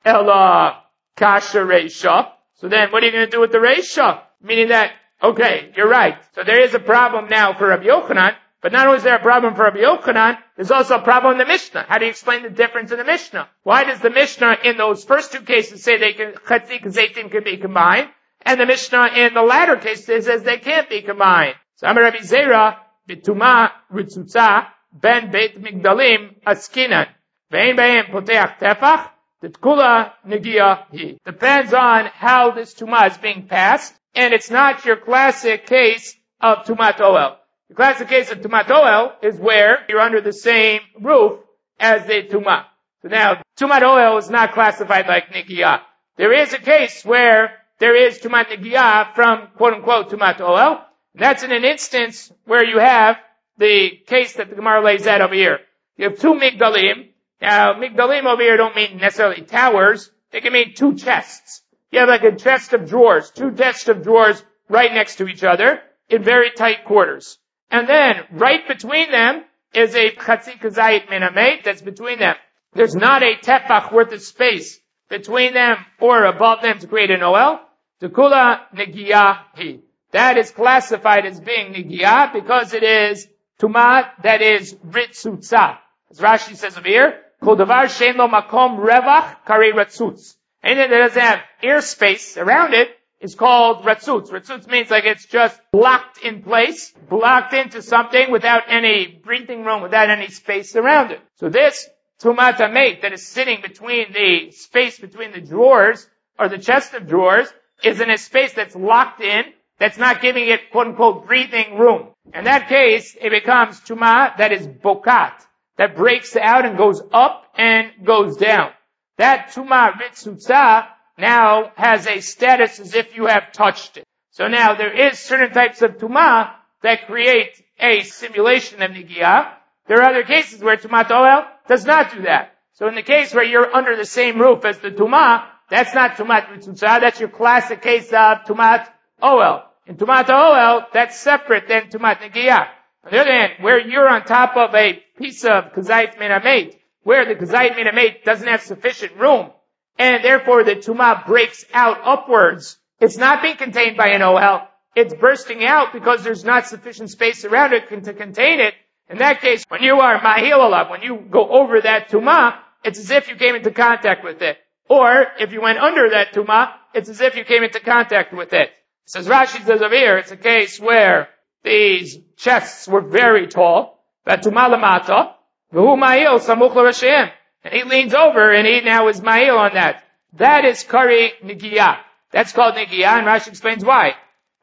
Ella kasha reisha. So then what are you going to do with the reisha? Meaning that, okay, you're right. So there is a problem now for Rabbi Yochanan, but not only is there a problem for Rabbi Yochanan, there's also a problem in the Mishnah. How do you explain the difference in the Mishnah? Why does the Mishnah in those first two cases say they can, Chatzi Kazaytim can be combined? And the Mishnah in the latter case says they can't be combined. So Amar Rabbi Zera, B'tuma Ritzutza, Ben Beit Migdalim Askinan, Ve'en Be'en Poteach Tefach, Tetkula Negia Hi. Depends on how this Tumah is being passed, and it's not your classic case of Tumat Oel. The classic case of Tumat Oel is where you're under the same roof as the Tumah. So now, Tumat Oel is not classified like Negia. There is a case where there is Tumat Negiyah from quote-unquote Tumat Oel. That's in an instance where you have the case that the Gemara lays out over here. You have two Migdalim. Now, Migdalim over here don't mean necessarily towers. They can mean two chests. You have like a chest of drawers, two chests of drawers right next to each other in very tight quarters. And then right between them is a Chatzi Kazayit Min HaMeit that's between them. There's not a tefach worth of space between them or above them to create an Oel. Tekula Negiyah Hi. That is classified as being Negiyah because it is Tumah that is Ritzutza. As Rashi says over here, Kol Davar Shein Lo Makom Revach Karei Ratzutz. Anything that doesn't have airspace around it is called Ratzutz. Ratzutz means like it's just blocked in place, blocked into something without any breathing room, without any space around it. So this Tumat HaMeit that is sitting between the space between the drawers, or the chest of drawers, is in a space that's locked in, that's not giving it quote-unquote breathing room. In that case, it becomes Tumah that is Bokat, that breaks out and goes up and goes down. That Tumah Ritzutza now has a status as if you have touched it. So now there is certain types of Tumah that create a simulation of Negiyah. There are other cases where Tumat Oel does not do that. So in the case where you're under the same roof as the Tumah, that's not Tumat Ritzutza, that's your classic case of Tumat Oel. In Tumat Oel, that's separate than Tumat Negiyah. On the other hand, where you're on top of a piece of Kazayit Min HaMeit, where the Kazayit Min HaMeit doesn't have sufficient room, and therefore the Tumah breaks out upwards, it's not being contained by an Oel, it's bursting out because there's not sufficient space around it to contain it. In that case, when you are Mahil Alav, when you go over that Tumah, it's as if you came into contact with it. Or, if you went under that Tumah, it's as if you came into contact with it. Says Rashi says over here, it's a case where these chests were very tall, that Tumah Lamata, V'hu Mahil Samuch L'Rasheim. And he leans over and he now is Mahil on that. That is Kari Negiyah. That's called Negiyah, and Rashi explains why.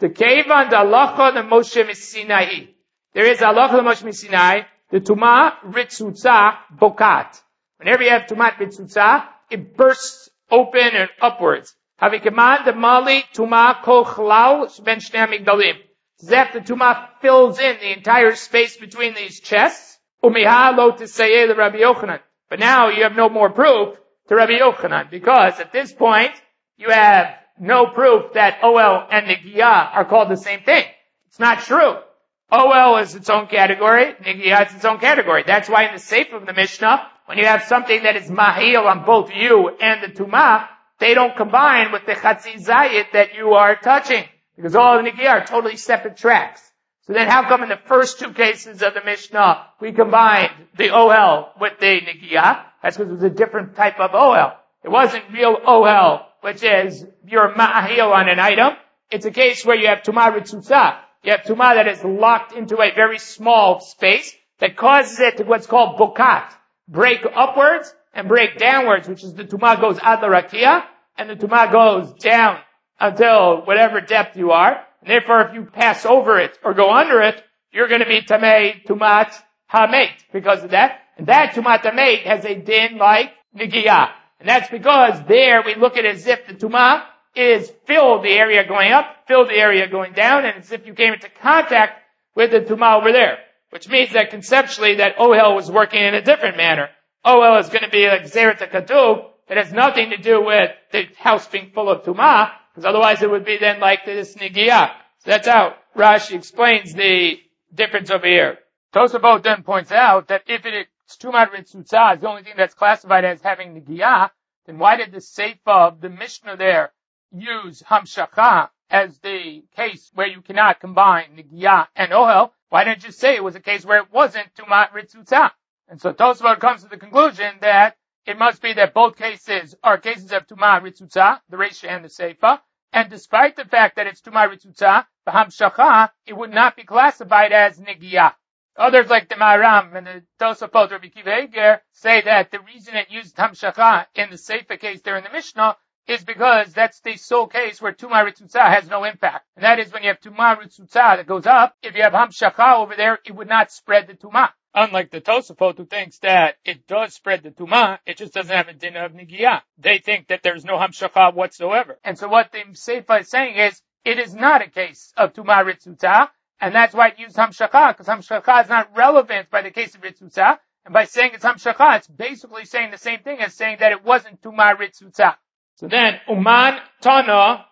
The kevan the halacha the Moshe Sinai. There is halacha the Moshe Sinai. The tuma ritzutza bokat. Whenever you have tumat ritzutza, it bursts open and upwards. Havikaman the mali tuma kol chalal ben shnei migdalim. Zef the tuma fills in the entire space between these chests. Umiha lo tisayeh the Rabbi Yochanan. But now you have no more proof to Rabbi Yochanan, because at this point you have no proof that Oel and Nigiyah are called the same thing. It's not true. Oel is its own category, Nigiyah is its own category. That's why in the Seif of the Mishnah, when you have something that is mahil on both you and the Tumah, they don't combine with the Chatzi Zayit that you are touching, because all the Nigiyah are totally separate tracks. So then how come in the first two cases of the Mishnah, we combined the Ohel with the Nigiyah? That's because it was a different type of Ohel. It wasn't real Ohel, which is your ma'ahil on an item. It's a case where you have Tumah Ritzutza. You have Tumah that is locked into a very small space that causes it to what's called Bokat. Break upwards and break downwards, which is the Tumah goes ad l'rakia, and the Tumah goes down until whatever depth you are. And therefore, if you pass over it or go under it, you're going to be Tamei Tumat Hameit because of that. And that Tumat Hameit has a din like Nigiyah. And that's because there we look at it as if the Tumah is filled the area going up, filled the area going down, and as if you came into contact with the Tumah over there. Which means that conceptually that Ohel was working in a different manner. Ohel is going to be like Zeret HaKatuv that has nothing to do with the house being full of Tumah, because otherwise it would be then like this Nigiyah. So that's how Rashi explains the difference over here. Tosafot then points out that if it's Tumat Ritzutza is the only thing that's classified as having Nigiyah, then why did the Seifa of the Mishnah there use Hamshachah as the case where you cannot combine Nigiyah and Ohel? Why didn't you say it was a case where it wasn't Tumat Ritzutza? And so Tosafot comes to the conclusion that it must be that both cases are cases of Tumat Ritzutza, the Reisha and the Seifa, and despite the fact that it's Tumat Ritzutza, the Hamshachah, it would not be classified as Nigiyah. Others like the Maharam and the Tosafot Rabbi Akiva Eiger say that the reason it used Hamshachah in the Seifa case there in the Mishnah is because that's the sole case where Tumat Ritzutza has no impact. And that is when you have Tumat Ritzutza that goes up, if you have Hamshachah over there, it would not spread the Tumah. Unlike the Tosafot who thinks that it does spread the Tumah, it just doesn't have a din of Nigiyah. They think that there's no Hamshachah whatsoever. And so what the Seifa is saying is, it is not a case of Tumat Ritzutza, and that's why it used Hamshachah, because Hamshachah is not relevant by the case of Ritzutza, and by saying it's Hamshachah, it's basically saying the same thing as saying that it wasn't Tumat Ritzutza. So then, Uman Tana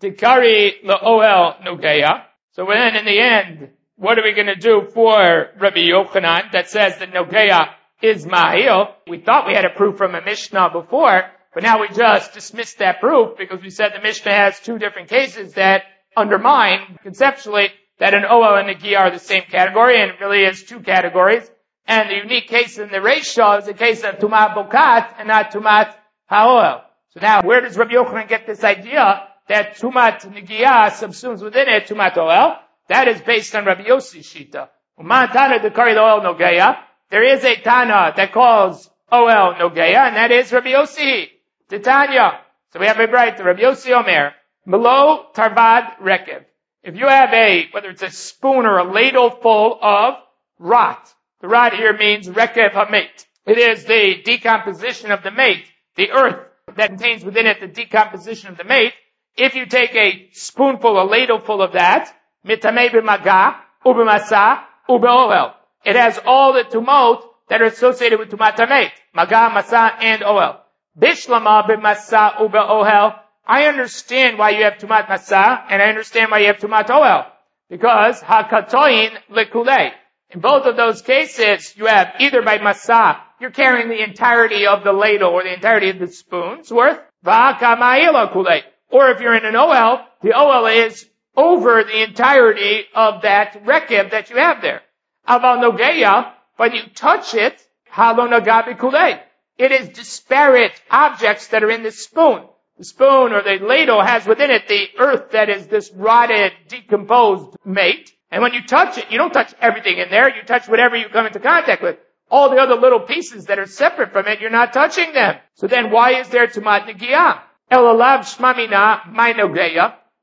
Dikari La'oel Nogeya. So then in the end, what are we going to do for Rabbi Yochanan that says that Nogeya is Mahil? We thought we had a proof from a Mishnah before, but now we just dismissed that proof because we said the Mishnah has two different cases that undermine conceptually that an Ohel and a Nigiyah are the same category, and it really is two categories. And the unique case in the Reisha is a case of Tumat Bokat and not Tumat HaOhel. So now, where does Rabbi Yochanan get this idea that Tumat Nigiyah subsumes within it Tumat Ohel? That is based on Rabbi Yossi's Shita. Uman Tana Dekari Ohel Nogeya. There is a Tana that calls Ohel Nogeya, and that is Rabbi Yossi, Titania. So we have a bright Rabbi Yossi Omer, Melo Tarvad Rekev. If you have whether it's a spoon or a ladle full of rot, the rot here means Rekev HaMeit. It is the decomposition of the mate, the earth that contains within it the decomposition of the mate. If you take a spoonful, a ladle full of that, mitamei b'maga, u'b'masa, u'b'ohel. It has all the tumot that are associated with tumat hameit, maga, masa, and ohel. Bishlama b'masa, u'b'ohel. I understand why you have tumat masa, and I understand why you have tumat ohel. Because hakatoin lekulei. In both of those cases, you have either by masa, you're carrying the entirety of the ladle or the entirety of the spoon's worth, v'hakamayila kulei. Or if you're in an ohel, the ohel is over the entirety of that rekev that you have there. Aval nogeya, when you touch it, halo nagabi kulei. It is disparate objects that are in the spoon. The spoon or the ladle has within it the earth that is this rotted, decomposed mate. And when you touch it, you don't touch everything in there. You touch whatever you come into contact with. All the other little pieces that are separate from it, you're not touching them. So then why is there tumat nigiyah? Elalav shmamina my nogeya.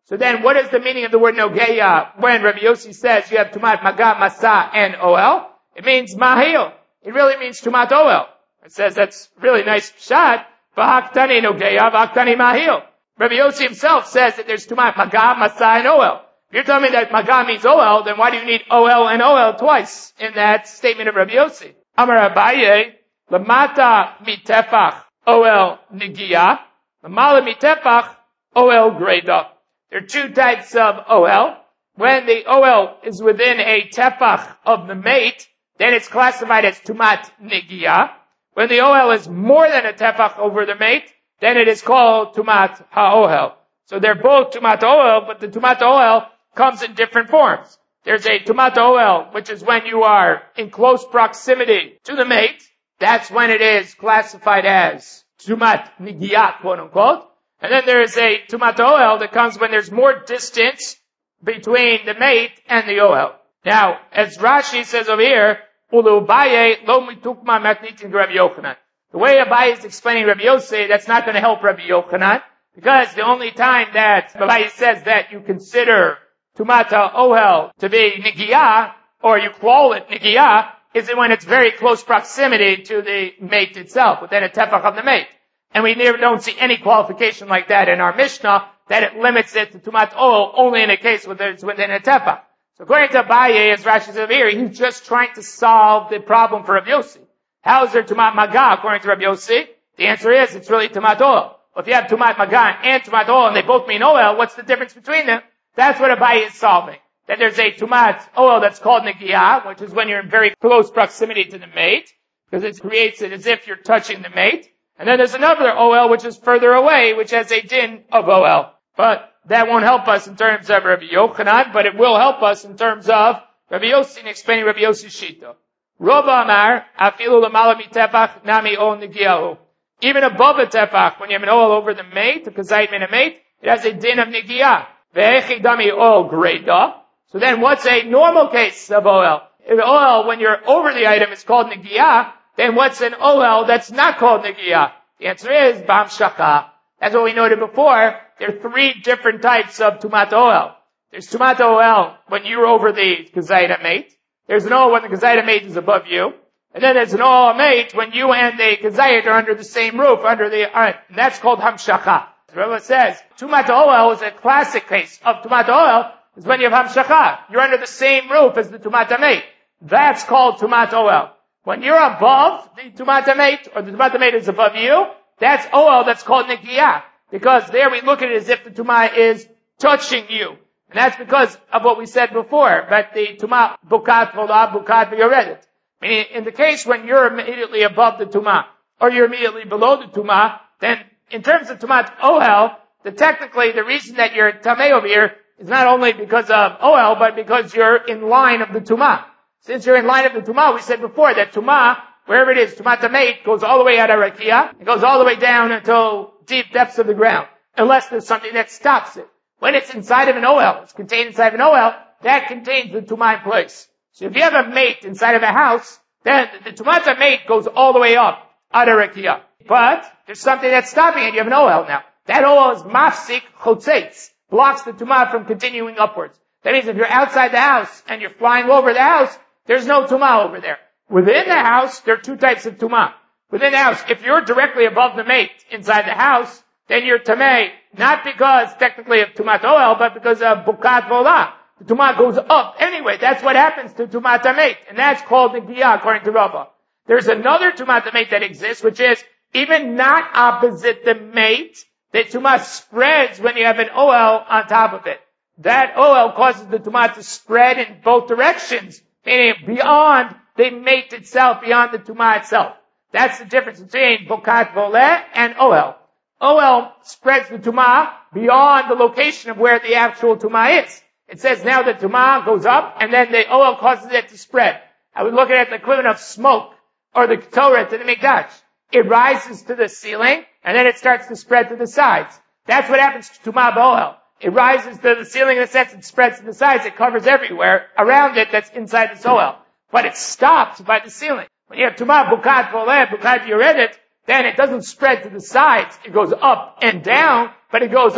So then what is the meaning of the word nogeya when Rabbi Yossi says you have tumat maga, masa, and oel? It means mahil. It really means tumat oel. It says that's really nice shot. V'haktani nogeya, v'haktani mahil. Rabbi Yossi himself says that there's tumat maga, masa, and oel. If you're telling me that maga means oel, then why do you need oel and oel twice in that statement of Rabbi Yossi? Amar Abaye, lamata mitefach oel nigiya, lamala mitefach oel greda. There are two types of oel. When the oel is within a tefach of the mate, then it's classified as tumat nigiya. When the oel is more than a tefach over the mate, then it is called tumat ha'ohel. So they're both tumat oel, but the tumat oel comes in different forms. There's a tumat oel, which is when you are in close proximity to the mate. That's when it is classified as tumat nigiya, quote unquote. And then there is a tumat oel that comes when there's more distance between the mate and the oel. Now, as Rashi says over here, Ulu Abaye lo mitukma matnitin Rabbi Yochanan. The way Abaye is explaining Rabbi Yossi, that's not going to help Rabbi Yochanan, because the only time that Abaye says that you consider tumata ohel to be nigiyah, or you call it nigiyah, is when it's very close proximity to the mate itself, within a tefach of the mate. And we don't see any qualification like that in our Mishnah, that it limits it to tumat ohel only in a case where it's within a tefach. So according to Abaye, as Rashi says over here, he's just trying to solve the problem for Rabbi Yossi. How is there tumat maga according to Rabbi Yossi? The answer is, it's really tumat ohel. Well, if you have tumat maga and tumat ohel, and they both mean ohel, what's the difference between them? That's what Abaye is solving. That there's a tumat ohel that's called nigiyah, which is when you're in very close proximity to the mate, because it creates it as if you're touching the mate. And then there's another ohel which is further away, which has a din of ohel. But that won't help us in terms of Rabbi Yochanan, but it will help us in terms of Rabbi Yossi and explaining Rabbi Yossi's shita. Rova Amar, afilu lamala mitefach nami ol nigiyahu. Even above a tefach, when you have an ohel over the mate, the kazayit min a mate, it has a din of nigiyah. Ve'echi dami ol greda. So then what's a normal case of ohel? If ohel, when you're over the item, is called nigiyah, then what's an ohel that's not called nigiyah? The answer is b'hamshaka. That's what we noted before. There are three different types of tumat ohel. There's tumat ohel when you're over the kazayit mate. There's an ohel when the kazayit mate is above you. And then there's an ohel mate when you and the kazayit are under the same roof, and that's called hamshaka. Rabbi says, tumat ohel is a classic case of tumat ohel, is when you have hamshaka. You're under the same roof as the tumat mate. That's called tumat ohel. When you're above the tumat mate, or the tumat mate is above you, that's ohel that's called nigiyah. Because there we look at it as if the tumah is touching you. And that's because of what we said before. But the tumah bukat vola bukat v'yoredet. Meaning, in the case when you're immediately above the tumah, or you're immediately below the tumah, then in terms of tumat ohel, technically the reason that you're tameh over here is not only because of ohel, but because you're in line of the tumah. Since you're in line of the tumah, we said before that tumah, wherever it is, tumat tameh, goes all the way out of rakia, it goes all the way down until deep depths of the ground, unless there's something that stops it. When it's inside of an ohel, it's contained inside of an ohel, that contains the tumah in place. So if you have a mate inside of a house, then the tumah mate goes all the way up, out of rakia. But there's something that's stopping it. You have an ohel now. That ohel is mafsik chotzetz, blocks the tumah from continuing upwards. That means if you're outside the house and you're flying over the house, there's no tumah over there. Within the house, there are two types of tumah. Within the house, if you're directly above the mate inside the house, then you're tameh, not because technically of tumat ohel, but because of bukat vola. The tumah goes up anyway. That's what happens to tumat mate, and that's called nigiyah according to Rava. There's another tumat mate that exists, which is even not opposite the mate. The tumah spreads when you have an ohel on top of it. That ohel causes the tumah to spread in both directions, meaning beyond the mate itself, beyond the tumah itself. That's the difference between bukat voleh and ohel. Ohel spreads the tumah beyond the location of where the actual tumah is. It says now the tumah goes up, and then the ohel causes it to spread. I was looking at the equivalent of smoke, or the Torah to the Mikdash. It rises to the ceiling, and then it starts to spread to the sides. That's what happens to tumah b'ohel. It rises to the ceiling in a sense, it spreads to the sides, it covers everywhere around it that's inside the ohel. But it stops by the ceiling. When you have tumah bukat voleh, bukat yoredet, then it doesn't spread to the sides. It goes up and down, but it goes up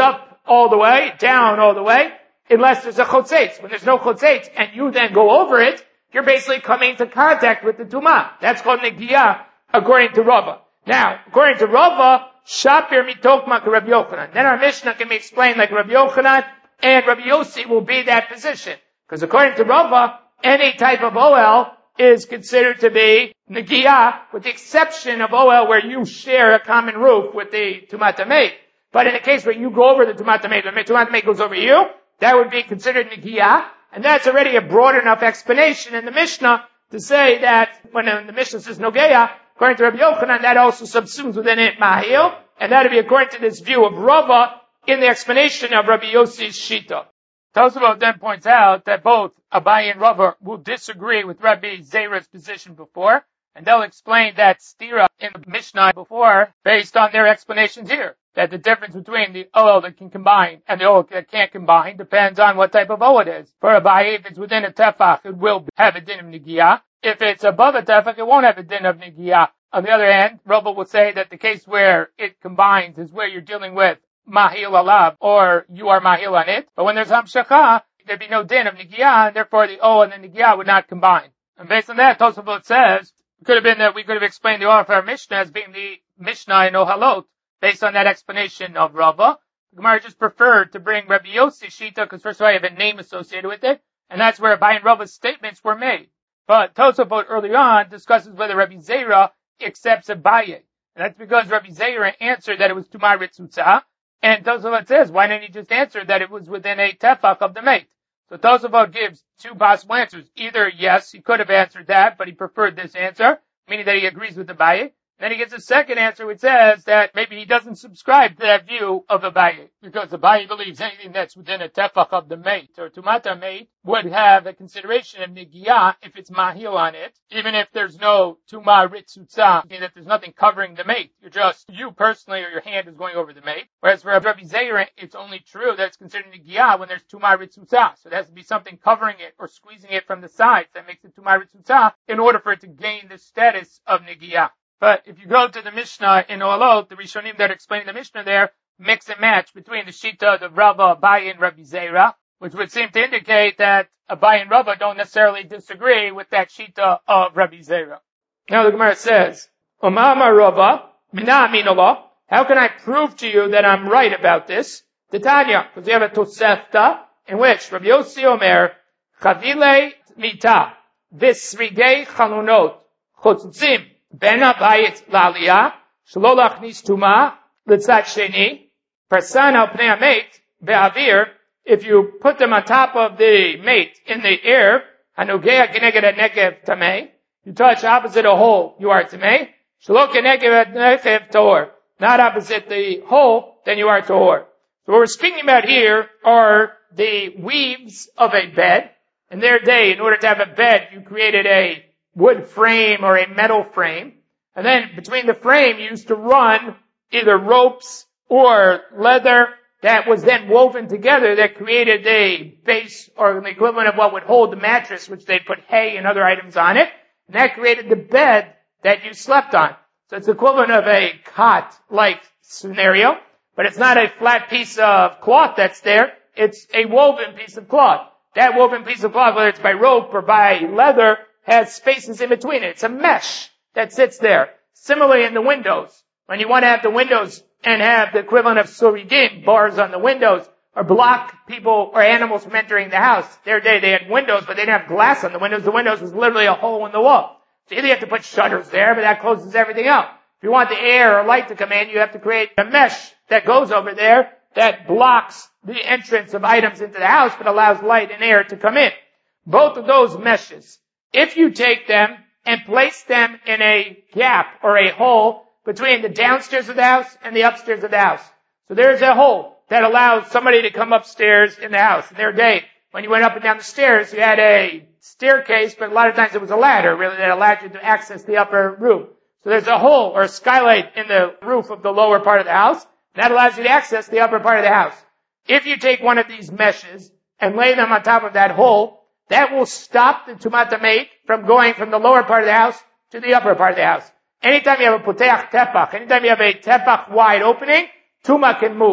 all the way, down all the way, unless there's a chotzetz. When there's no chotzetz and you then go over it, you're basically coming into contact with the tumah. That's called negiyah, according to Rava. Now, according to Rava, shapir mitokma Rabbi Yochanan. Then our Mishnah can be explained like Rabbi Yochanan, and Rabbi Yossi will be that position. Because according to Rava, any type of OL is considered to be negiyah, with the exception of OL where you share a common roof with the tumat hamet. But in the case where you go over the tumat hamet, the tumat hamet goes over you, that would be considered negiyah, and that's already a broad enough explanation in the Mishnah to say that when the Mishnah says nogeya, according to Rabbi Yochanan, that also subsumes within it mahil, and that would be according to this view of Rava in the explanation of Rabbi Yossi's Shita. Tosafot then points out that both Abaye and Rava will disagree with Rabbi Zera's position before, and they'll explain that stira in the Mishnah before based on their explanations here. That the difference between the oil that can combine and the oil that can't combine depends on what type of oil it is. For Abaye, if it's within a tefach, it will have a din of negiyah. If it's above a tefach, it won't have a din of negiyah. On the other hand, Rava will say that the case where it combines is where you're dealing with mahil alab, or you are mahil on it. But when there's hamshachah, there'd be no din of negiyah, and therefore the oil and the negiyah would not combine. And based on that, Tosafot says, it could have been that we could have explained the oil of our Mishnah as being the Mishnah in Ohalot, based on that explanation of Rava. The Gemara just preferred to bring Rabbi Yossi's Shita, because first of all, you have a name associated with it, and that's where Abaye and Rava's statements were made. But Tosafot early on discusses whether Rabbi Zera accepts Abaye. And that's because Rabbi Zera answered that it was Tumah Ritzutza, and Tosafot says, why didn't he just answer that it was within a tefach of the mate? So Tosafot gives two possible answers. Either, yes, he could have answered that, but he preferred this answer, meaning that he agrees with Abaye. Then he gets a second answer which says that maybe he doesn't subscribe to that view of Abaye, because Abaye believes anything that's within a tefach of the mate or tumat hamet would have a consideration of negiyah if it's mahil on it, even if there's no tumah ritzutza, meaning that there's nothing covering the mate. You're just, you personally or your hand is going over the mate. Whereas for Rabbi Zera, it's only true that it's considered negiyah when there's tumah ritzutza. So there has to be something covering it or squeezing it from the sides that makes it tumah ritzutza in order for it to gain the status of negiyah. But if you go to the Mishnah in Ohalot, the Rishonim that are explaining the Mishnah there mix and match between the Shita of Rava, Abaye, and Rabbi Zera, which would seem to indicate that Abaye and Rava don't necessarily disagree with that Shita of Rabbi Zera. Now the Gemara says, Omama Rava, Mina Aminallah, how can I prove to you that I'm right about this? Titania, because we have a Tosefta in which Rabbi Yossi Omer, Chavile Mita, Visrigei Chalunot, Chotzim, Ben Abayit Lalia, Shlo Lachnis Tuma, Litzat Sheni, Parsan al Pnei HaMeit, Be'avir, if you put them on top of the mate in the air, Hanugea Keneged HaNegev Tamei, you touch opposite a hole, you are Tamei, Shlo Keneged HaNegev Tahor, not opposite the hole, then you are Tahor. So what we're speaking about here are the weaves of a bed. In their day, in order to have a bed, you created a wood frame or a metal frame. And then between the frame you used to run either ropes or leather that was then woven together that created a base or the equivalent of what would hold the mattress, which they put hay and other items on it. And that created the bed that you slept on. So it's equivalent of a cot-like scenario, but it's not a flat piece of cloth that's there. It's a woven piece of cloth. That woven piece of cloth, whether it's by rope or by leather, has spaces in between it. It's a mesh that sits there. Similarly in the windows, when you want to have the windows and have the equivalent of suridim, bars on the windows, or block people or animals from entering the house. Their day they had windows, but they didn't have glass on the windows. The windows was literally a hole in the wall. So either you have to put shutters there, but that closes everything up. If you want the air or light to come in, you have to create a mesh that goes over there that blocks the entrance of items into the house, but allows light and air to come in. Both of those meshes, if you take them and place them in a gap or a hole between the downstairs of the house and the upstairs of the house. So there's a hole that allows somebody to come upstairs in the house. In their day, when you went up and down the stairs, you had a staircase, but a lot of times it was a ladder, really, that allowed you to access the upper room. So there's a hole or a skylight in the roof of the lower part of the house. That allows you to access the upper part of the house. If you take one of these meshes and lay them on top of that hole, that will stop the tumat hamet from going from the lower part of the house to the upper part of the house. Anytime you have a puteach tepach, anytime you have a tepach wide opening, tuma can move.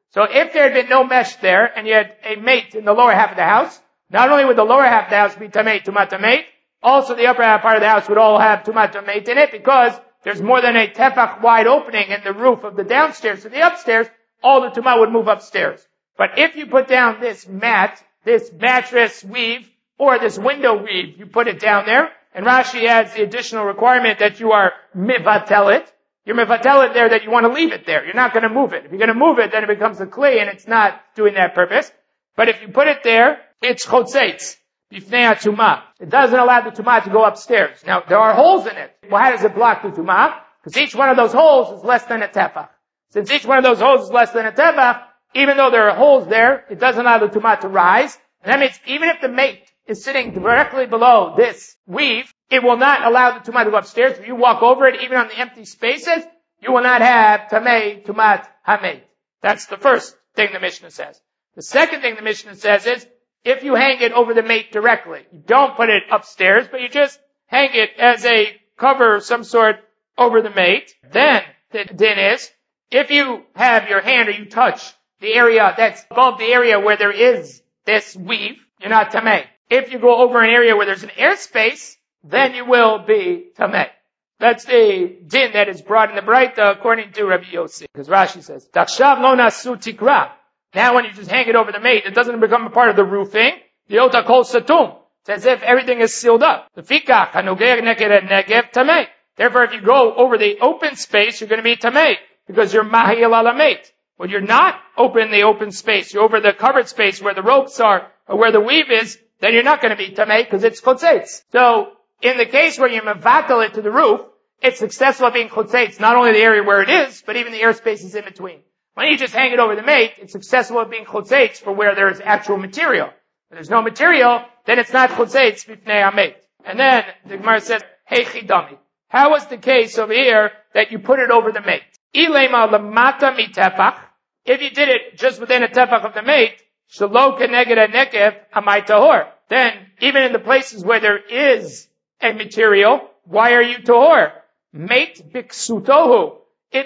So if there had been no mesh there, and you had a mate in the lower half of the house, not only would the lower half of the house be tamei, tumat tamei, also the upper half part of the house would all have tumat tamei in it, because there's more than a tefach wide opening in the roof of the downstairs to the upstairs, all the tumah would move upstairs. But if you put down this mat, this mattress weave, or this window weave, you put it down there, and Rashi adds the additional requirement that you are mivatel it. You're mivatel it there, that you want to leave it there. You're not going to move it. If you're going to move it, then it becomes a kli, and it's not doing that purpose. But if you put it there, it's chotzeitz, bifnei tumah. It doesn't allow the tumah to go upstairs. Now, there are holes in it. Well, how does it block the tumah? Because each one of those holes is less than a tefach. Since each one of those holes is less than a tefach, even though there are holes there, it doesn't allow the tumah to rise. And that means even if the mate is sitting directly below this weave, it will not allow the tumah to go upstairs. If you walk over it, even on the empty spaces, you will not have tamei, tumat, hamei. That's the first thing the Mishnah says. The second thing the Mishnah says is, if you hang it over the mate directly, you don't put it upstairs, but you just hang it as a cover of some sort over the mate, then the din is, if you have your hand or you touch the area that's above the area where there is this weave, you're not tamei. If you go over an area where there's an airspace, then you will be tamei. That's the din that is brought in the Braita according to Rabbi Yossi. Because Rashi says, Dakshav lo nasu tikra. Now when you just hang it over the mate, it doesn't become a part of the roofing. Yota kol satum. It's as if everything is sealed up. Lefikach hanogeh neked negev tamei. Therefore, if you go over the open space, you're going to be tamei, because you're mahil ala mate. When you're not open the open space, you're over the covered space where the ropes are, or where the weave is, then you're not going to be tamei, because it's chotzeitz. So, in the case where you mevatel it to the roof, it's successful at being chotzeitz, not only the area where it is, but even the airspace is in between. When you just hang it over the mate, it's successful at being chotzeitz for where there is actual material. If there's no material, then it's not chotzeitz b'fnei hamate. And then the Gemara says, hey chidami. How was the case over here that you put it over the mate? Ilema lamata mitefach. If you did it just within a tefach of the mate, shelo keneged nekev amay tahor. Then, even in the places where there is a material, why are you tahor? Mate biksutohu.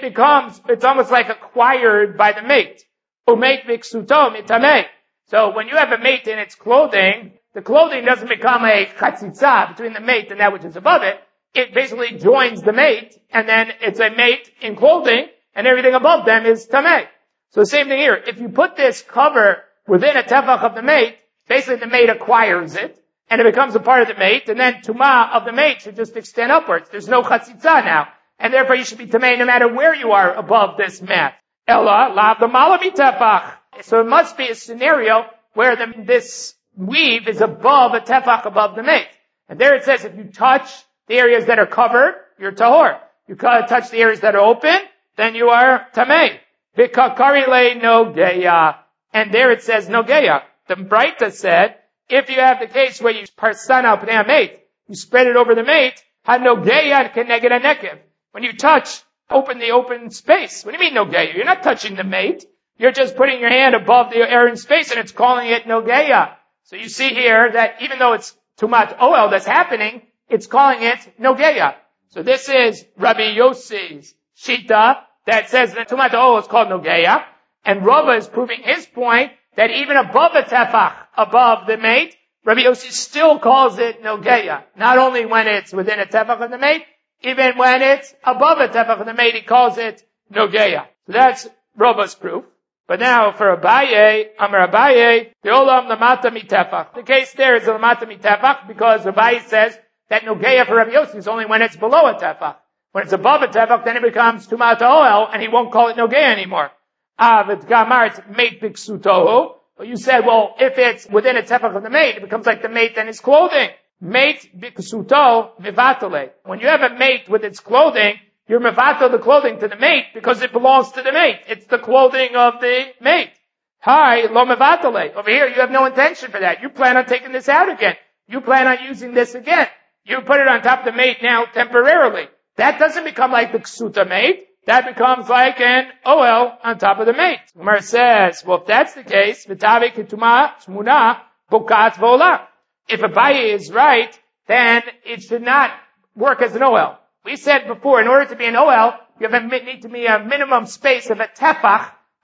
It's almost like acquired by the mate. Umate biksuto mitamei. So when you have a mate in its clothing, the clothing doesn't become a chatzitza between the mate and that which is above it. It basically joins the mate, and then it's a mate in clothing, and everything above them is tamei. So the same thing here. If you put this cover within a tefach of the mate, basically the mate acquires it, and it becomes a part of the mate, and then tumah of the mate should just extend upwards. There's no chatzitza now, and therefore you should be tamei no matter where you are above this mat. Ella lav the malami tefach. So it must be a scenario where this weave is above a tefach above the mate. And there it says if you touch the areas that are covered, you're tahor. You touch the areas that are open, then you are tamei. V'kakarile nogeya. And there it says nogeya. The Braita said, if you have the case where you parsana pnei mate, you spread it over the mate, hanogeya keneged nekev. When you touch, open the open space. What do you mean nogeya? You're not touching the mate. You're just putting your hand above the air in space, and it's calling it nogeya. So you see here that even though it's tumat oel that's happening, it's calling it nogeya. So this is Rabbi Yossi's shita that says that tumat oel is called nogeya, and Rava is proving his point that even above a tefach, above the mate, Rabbi Yossi still calls it nogeya. Not only when it's within a tefach of the mate, even when it's above a tefach of the mate, he calls it nogeya. So that's Rava's proof. But now for Abaye, Amar Abaye, the olam lamata mitefach. The case there is the lamata mitefach because Abaye says that nogeya for Rabbi Yossi is only when it's below a tefach. When it's above a tefach, then it becomes tumat oel, and he won't call it nogeya anymore. But gamar, it's mate biksutohu. But you said, well, if it's within a tefach of the mate, it becomes like the mate and his clothing. Mate biksuto mivatale. When you have a mate with its clothing, you're mevatel the clothing to the mate because it belongs to the mate. It's the clothing of the mate. Hi, lo mevatale. Over here, you have no intention for that. You plan on taking this out again. You plan on using this again. You put it on top of the mate now temporarily. That doesn't become like the ksuta mate. That becomes like an oel on top of the mate. Gemara says, well, if that's the case, v'tave ketuma shmuna bokat vola. If Abaye is right, then it should not work as an oel. We said before, in order to be an oel, you need to be a minimum space of a tefach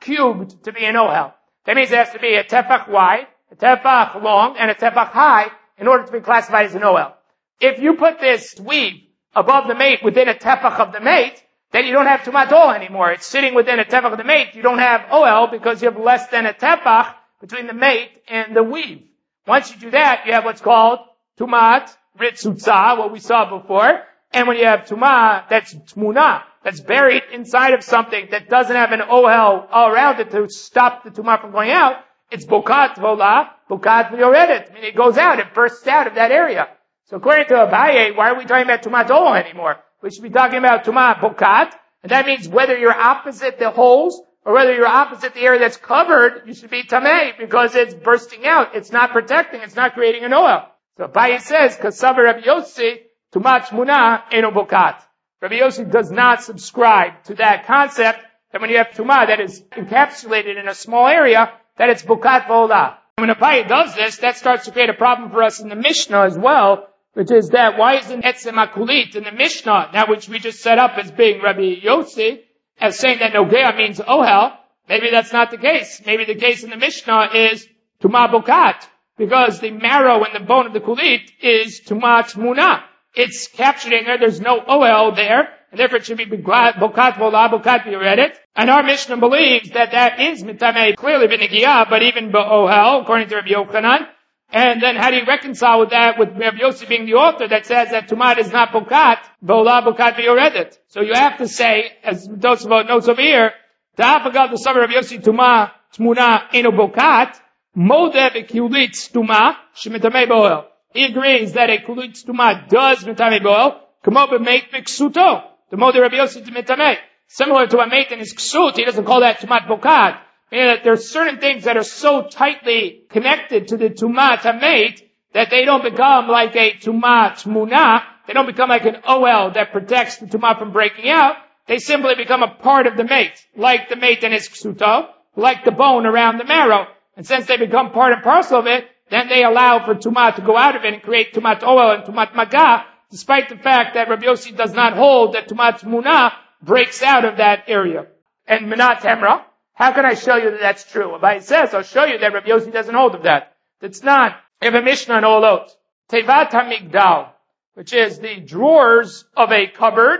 cubed to be an ohel. That means it has to be a tefach wide, a tefach long, and a tefach high in order to be classified as an ohel. If you put this weave above the mate within a tefach of the mate, then you don't have tumat ohel anymore. It's sitting within a tefach of the mate. You don't have ohel because you have less than a tefach between the mate and the weave. Once you do that, you have what's called tumat ritzutza, what we saw before. And when you have tumah, that's tmuna, that's buried inside of something that doesn't have an ohel all around it to stop the tumah from going out, it's bokat vola, bokat v'yoredet. I mean, it goes out, it bursts out of that area. So according to Abaye, why are we talking about tumat ohel anymore? We should be talking about tumat bokat, and that means whether you're opposite the holes or whether you're opposite the area that's covered, you should be tamei because it's bursting out. It's not protecting. It's not creating an ohel. So Abaye says, "Kasavar Rabbi Yossi, tumat shmuna eno bokat." Rabbi Yossi does not subscribe to that concept that when you have tumah that is encapsulated in a small area, that it's bokat vola. When Abaye does this, that starts to create a problem for us in the Mishnah as well, which is that why isn't etzem akulit in the Mishnah, now which we just set up as being Rabbi Yossi, as saying that nogea means ohel? Maybe that's not the case. Maybe the case in the Mishnah is tumah bokat, because the marrow and the bone of the kulit is tumah tmuna. It's captured in there. There's no ohel there, and therefore it should be bokat vola, bokat v'yoredet. And our Mishnah believes that that is mitamei, clearly b'negiah, but even b'ohel, according to Rabbi Yochanan. And then how do you reconcile with that with Rabbi Yossi being the author that says that tumat is not bokat, vola, bokat v'yoredet? So you have to say, as Tosafot notes over here, ta'afagav the summer Rabbi Yossi tumah tmuna eno bokat, modeh v'kulit tuma shemitamei b'ohel. He agrees that a kulit tuma does mitamei b'ohel, kamo b'meit b'ksuto, the modeh Rabbi Yossi to mitamei. Similar to a mate in his ksut, he doesn't call that tumat bokat. Meaning that there are certain things that are so tightly connected to the tumat hamate that they don't become like a tumat muna. They don't become like an ohel that protects the tumat from breaking out. They simply become a part of the mate, like the mate in his ksuto, like the bone around the marrow. And since they become part and parcel of it, then they allow for tumat to go out of it and create tumat ohel and tumat maga, despite the fact that Rabbi Yossi does not hold that tumat muna breaks out of that area. And minat hemra, how can I show you that that's true? Abaye says, I'll show you that Rabbi Yossi doesn't hold of that. It's not. We have a Mishnah on Olot. Tevat HaMigdal, which is the drawers of a cupboard.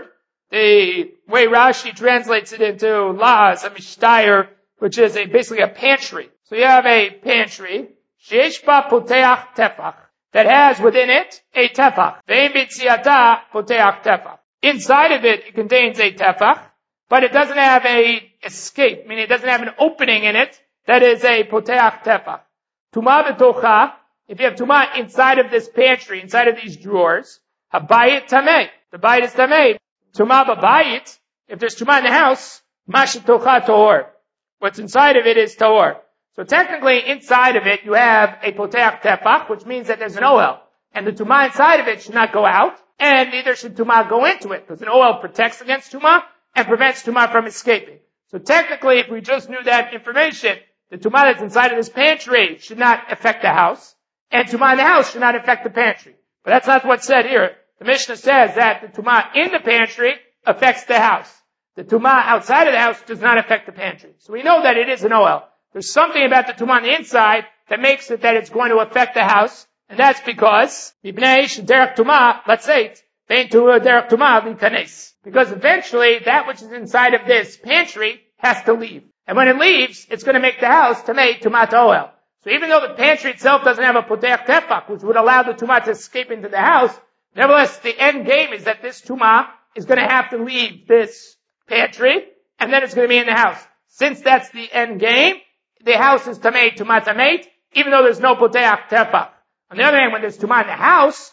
The way Rashi translates it into La'az, a Mishtayr, which is basically a pantry. So you have a pantry, Sheyesh ba poteach tefach, that has within it a tefach. Ve'im b'tziata poteach tefach. Inside of it, it contains a tefach, but it doesn't have a escape, meaning it doesn't have an opening in it. That is a poteach tefach. Tumah b'tocha, if you have tumah inside of this pantry, inside of these drawers, habayit tameh. The bayit is tameh. Tumah b'bayit, if there's tumah in the house, mashet tocha tohor. What's inside of it is tohor. So technically, inside of it, you have a poteach tefach, which means that there's an ohel. And the tumah inside of it should not go out, and neither should tumah go into it, because an ohel protects against tumah and prevents tumah from escaping. So technically, if we just knew that information, the tumah that's inside of this pantry should not affect the house, and tumah in the house should not affect the pantry. But that's not what's said here. The Mishnah says that the tumah in the pantry affects the house. The tumah outside of the house does not affect the pantry. So we know that it is an ohel. There's something about the tumah on the inside that makes it that it's going to affect the house, and that's because derech tumah, let's say, derech tumah v'kanes. Because eventually, that which is inside of this pantry has to leave. And when it leaves, it's going to make the house tamei tumat ohel. So even though the pantry itself doesn't have a poteach tefach, which would allow the tumah to escape into the house, nevertheless, the end game is that this tumah is going to have to leave this pantry, and then it's going to be in the house. Since that's the end game, the house is tamei tumat tamei, even though there's no poteach tefach. On the other hand, when there's tumah in the house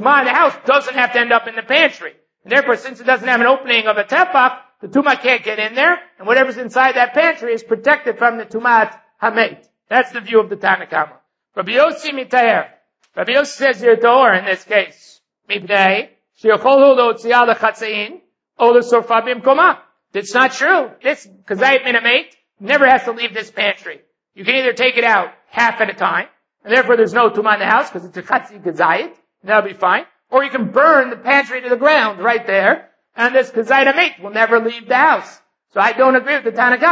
doesn't have to end up in the pantry. And therefore, since it doesn't have an opening of a tefach, the tumah can't get in there, and whatever's inside that pantry is protected from the tumat hamet. That's the view of the Tanna Kama. Rabbi Yossi mitayer. Rabbi Yossi says you're door in this case. Mipnei sheyocholhu lo'otzia lechatzein o lesorfa bimkoma. It's not true. This kazayit min hamet never has to leave this pantry. You can either take it out half at a time, and therefore there's no tumah in the house because it's a chatzi kazayit, and that'll be fine. Or you can burn the pantry to the ground right there, and this kazayit hamet will never leave the house. So I don't agree with the Tanna Kama.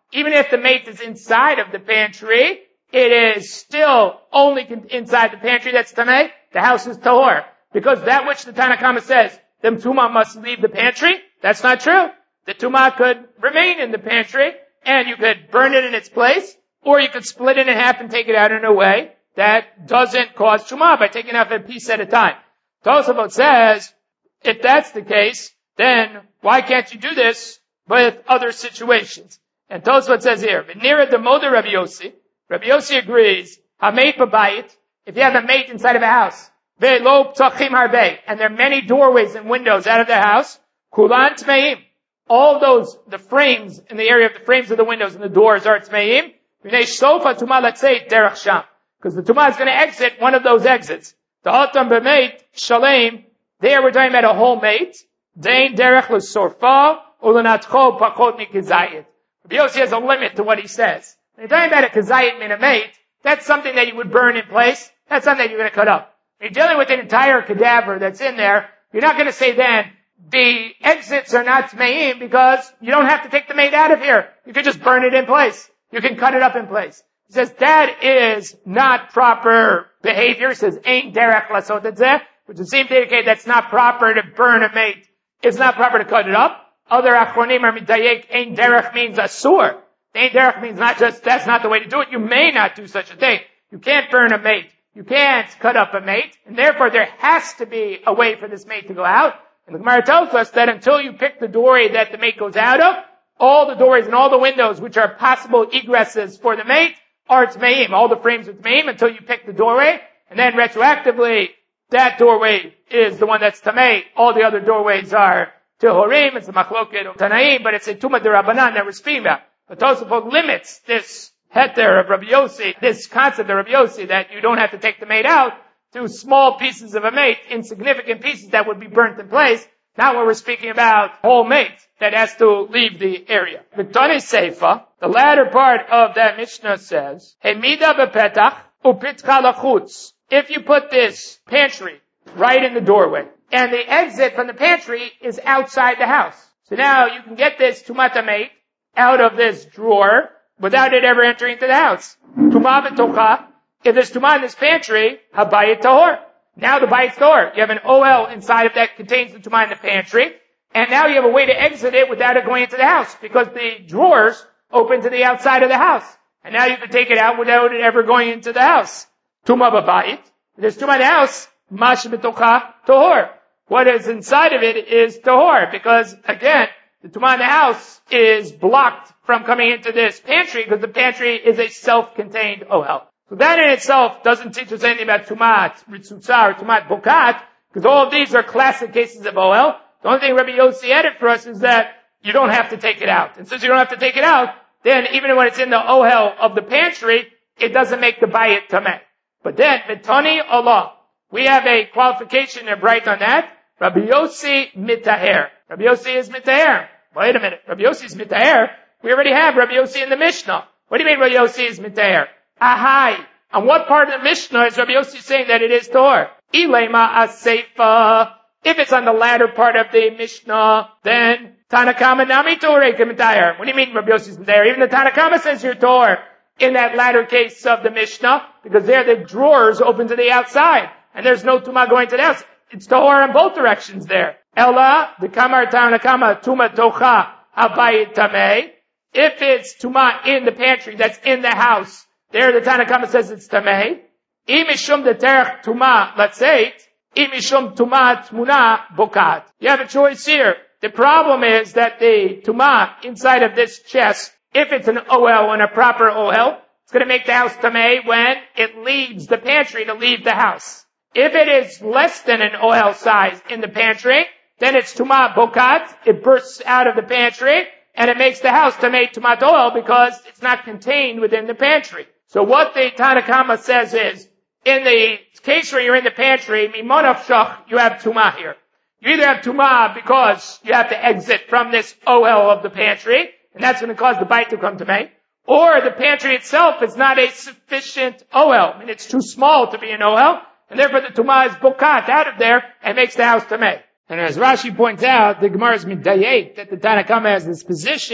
even if the mate is inside of the pantry, it is still only inside the pantry that's tameh. The house is tahor. Because that which the Tanna Kama says, the tumah must leave the pantry, that's not true. The tumah could remain in the pantry, and you could burn it in its place, or you could split it in half and take it out in a way that doesn't cause tumah by taking off a piece at a time. Tosafot says, if that's the case, then why can't you do this with other situations? And Tosafot says here, V'nira demoda Rabbi Yossi. Rabbi Yossi agrees, Hameit b'bayit, if you have a mate inside of a house, Ve'lo p'tachim harbei, and there are many doorways and windows out of the house, kulan tmeim, all those, the frames, in the area of the frames of the windows and the doors are tmeim, v'nei sofa tumah latzeit derech sham, because the tumah is going to exit one of those exits. The Hatam b'meit shalem, there we're talking about a whole mate, dein derech l'sorfa, ulanatcho pakot mikizayit. Rabbi Yossi has a limit to what he says. When you're talking about a kazayit min a mate, that's something that you would burn in place. That's something that you're going to cut up. When you're dealing with an entire cadaver that's in there, you're not going to say then, the exits are not tmeim because you don't have to take the mate out of here. You can just burn it in place. You can cut it up in place. He says that is not proper behavior. He says, ain't derech lasot et zeh, which would seem to indicate that's not proper to burn a mate. It's not proper to cut it up. Other achronim are midayek, ain't derech means asur. Ain't derech means not just, that's not the way to do it. You may not do such a thing. You can't burn a mate. You can't cut up a mate. And therefore there has to be a way for this mate to go out. And the Gemara tells us that until you pick the doorway that the mate goes out of, all the doorways and all the windows which are possible egresses for the mate are tmeim. All the frames are tmeim until you pick the doorway. And then retroactively, that doorway is the one that's tamei. All the other doorways are tehorim. It's a machloket of tanaim, but it's a tumah derabanan that we're speaking about. But Tosafot limits this heter of Rabbi Yossi, this concept of Rabbi Yossi that you don't have to take the mate out to small pieces of a mate, insignificant pieces that would be burnt in place. Not what we're speaking about, whole mate that has to leave the area. V'tani Seifa, the latter part of that Mishnah says, Hemida bepetach upitcha lachutz. If you put this pantry right in the doorway, and the exit from the pantry is outside the house. So now you can get this tumata mate out of this drawer without it ever entering into the house. Tumah b'tocha. If there's tumah in this pantry, habayit tahor. Now the bayit's tahor. You have an OL inside of that contains the tumah in the pantry, and now you have a way to exit it without it going into the house, because the drawers open to the outside of the house. And now you can take it out without it ever going into the house. Tumah b'bayit. If there's tumah in the house, mash b'tocha tahor. What is inside of it is tahor, because again, the tumah in the house is blocked from coming into this pantry because the pantry is a self-contained OL. So that in itself doesn't teach us anything about tumat ritzutza or tumat bokat, because all of these are classic cases of OL. The only thing Rabbi Yossi added for us is that you don't have to take it out. And since you don't have to take it out, then even when it's in the OL of the pantry, it doesn't make the bayit tameh. But then, Mitani Allah, we have a qualification to write on that. Rabbi Yossi mitaher. Rabbi Yossi is mitaher. Wait a minute. Rabbi Yossi is mitaher. We already have Rabbi Yossi in the Mishnah. What do you mean Rabbi Yossi is mitaher? Ahai. On what part of the Mishnah is Rabbi Yossi saying that it is Tor? Ilema aseifa. If it's on the latter part of the Mishnah, then Tanakama nami toreka mitaher. What do you mean Rabbi Yossi is mitaher? Even the Tanakama says you're Tor in that latter case of the Mishnah, because there the drawers open to the outside, and there's no tumah going to the house. It's tahor in both directions there. Ella, the kamar tanakama, tuma tocha, habayit tameh. If it's tumah in the pantry that's in the house, there the Tanakama says it's tameh. Imishum de terech tumah, let's say, imishum tumah tmuna bokat. You have a choice here. The problem is that the tumah inside of this chest, if it's an OL and a proper OL, it's going to make the house tameh when it leaves the pantry to leave the house. If it is less than an OL size in the pantry, then it's tumah bokat. It bursts out of the pantry, and it makes the house tameh tumat OL because it's not contained within the pantry. So what the Tanakama says is, in the case where you're in the pantry, mimonaf shach, you have tumah here. You either have tumah because you have to exit from this OL of the pantry, and that's going to cause the bite to come tameh, or the pantry itself is not a sufficient OL. I mean, it's too small to be an OL, and therefore the tumah is bokat out of there and makes the house tameh. And as Rashi points out, the Gemara is midayek that the Tanakama has this position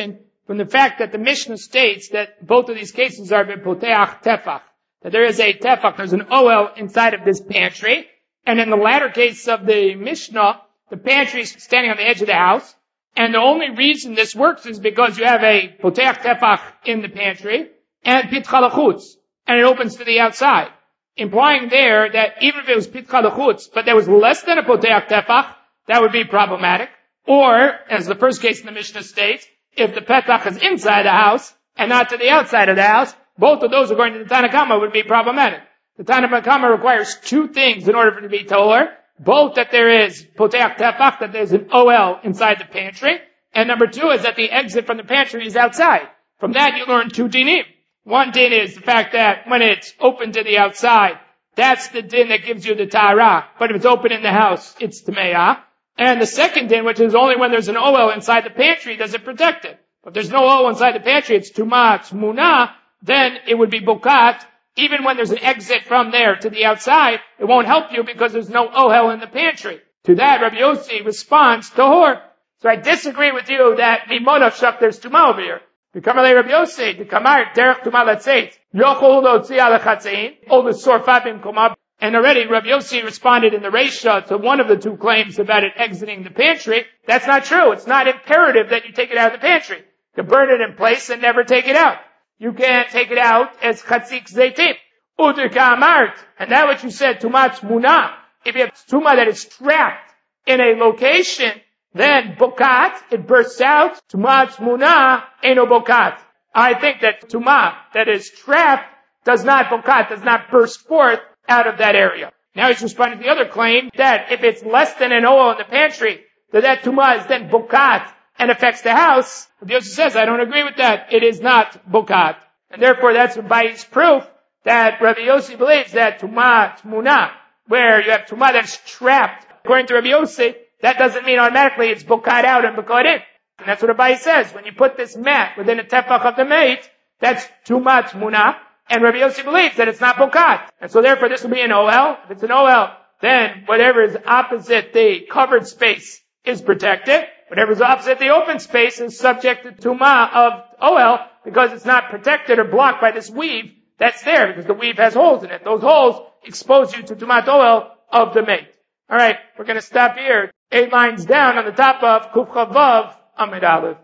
from the fact that the Mishnah states that both of these cases are bepoteach tefach, that there is a tefach, there's an oel inside of this pantry, and in the latter case of the Mishnah, the pantry is standing on the edge of the house, and the only reason this works is because you have a poteach tefach in the pantry, and pitcha lachutz, and it opens to the outside, implying there that even if it was pitcha lachutz, but there was less than a poteach tefach, that would be problematic. Or, as the first case in the Mishnah states, if the petach is inside the house and not to the outside of the house, both of those, according to the Tanna Kama, would be problematic. The Tanna Kama requires two things in order for it to be toler. Both that there is poteach tefach, that there's an OL inside the pantry, and number two is that the exit from the pantry is outside. From that you learn two dinim. One din is the fact that when it's open to the outside, that's the din that gives you the ta'ara. But if it's open in the house, it's t'meah. And the second din, which is only when there's an OL inside the pantry, does it protect it. But if there's no OL inside the pantry, it's tumah, it's munah, then it would be bukat. Even when there's an exit from there to the outside, it won't help you because there's no OL in the pantry. To that, Rabbi Yossi responds, tahor. So I disagree with you that mimona shak there's tumah over here. B'kamalei Rabbi Yossi, the kamar derech tumah latzeit, yochol lotzi ala chatzein, ol v'sorfa b'mkomah. And already Rabbi Yossi responded in the Reisha to one of the two claims about it exiting the pantry. That's not true. It's not imperative that you take it out of the pantry. You can burn it in place and never take it out. You can't take it out as chatzik zeitim. Udika amart. And that what you said, tumat munah. If you have tumah that is trapped in a location, then bokat, it bursts out. Tumat munah, eno bokat. I think that tumah that is trapped does not bokat, does not burst forth out of that area. Now he's responding to the other claim that if it's less than an oil in the pantry, that tumah is then bokat and affects the house. Rabbi Yossi says, I don't agree with that. It is not bokat. And therefore that's by his proof that Rabbi Yossi believes that tumah, tmunah, where you have tumah that's trapped, according to Rabbi Yossi, that doesn't mean automatically it's bokat out and bokat in. And that's what Abai says. When you put this mat within a tefach of the mate, that's tumah, tmunah. And Rabbi Yossi believes that it's not bokat. And so therefore this will be an OL. If it's an OL, then whatever is opposite the covered space is protected. Whatever is opposite the open space is subject to tumah of OL because it's not protected or blocked by this weave that's there because the weave has holes in it. Those holes expose you to tumat OL of the mate. Alright, we're going to stop here. 8 lines down on the top of Kuf Chavav Amid Aleph.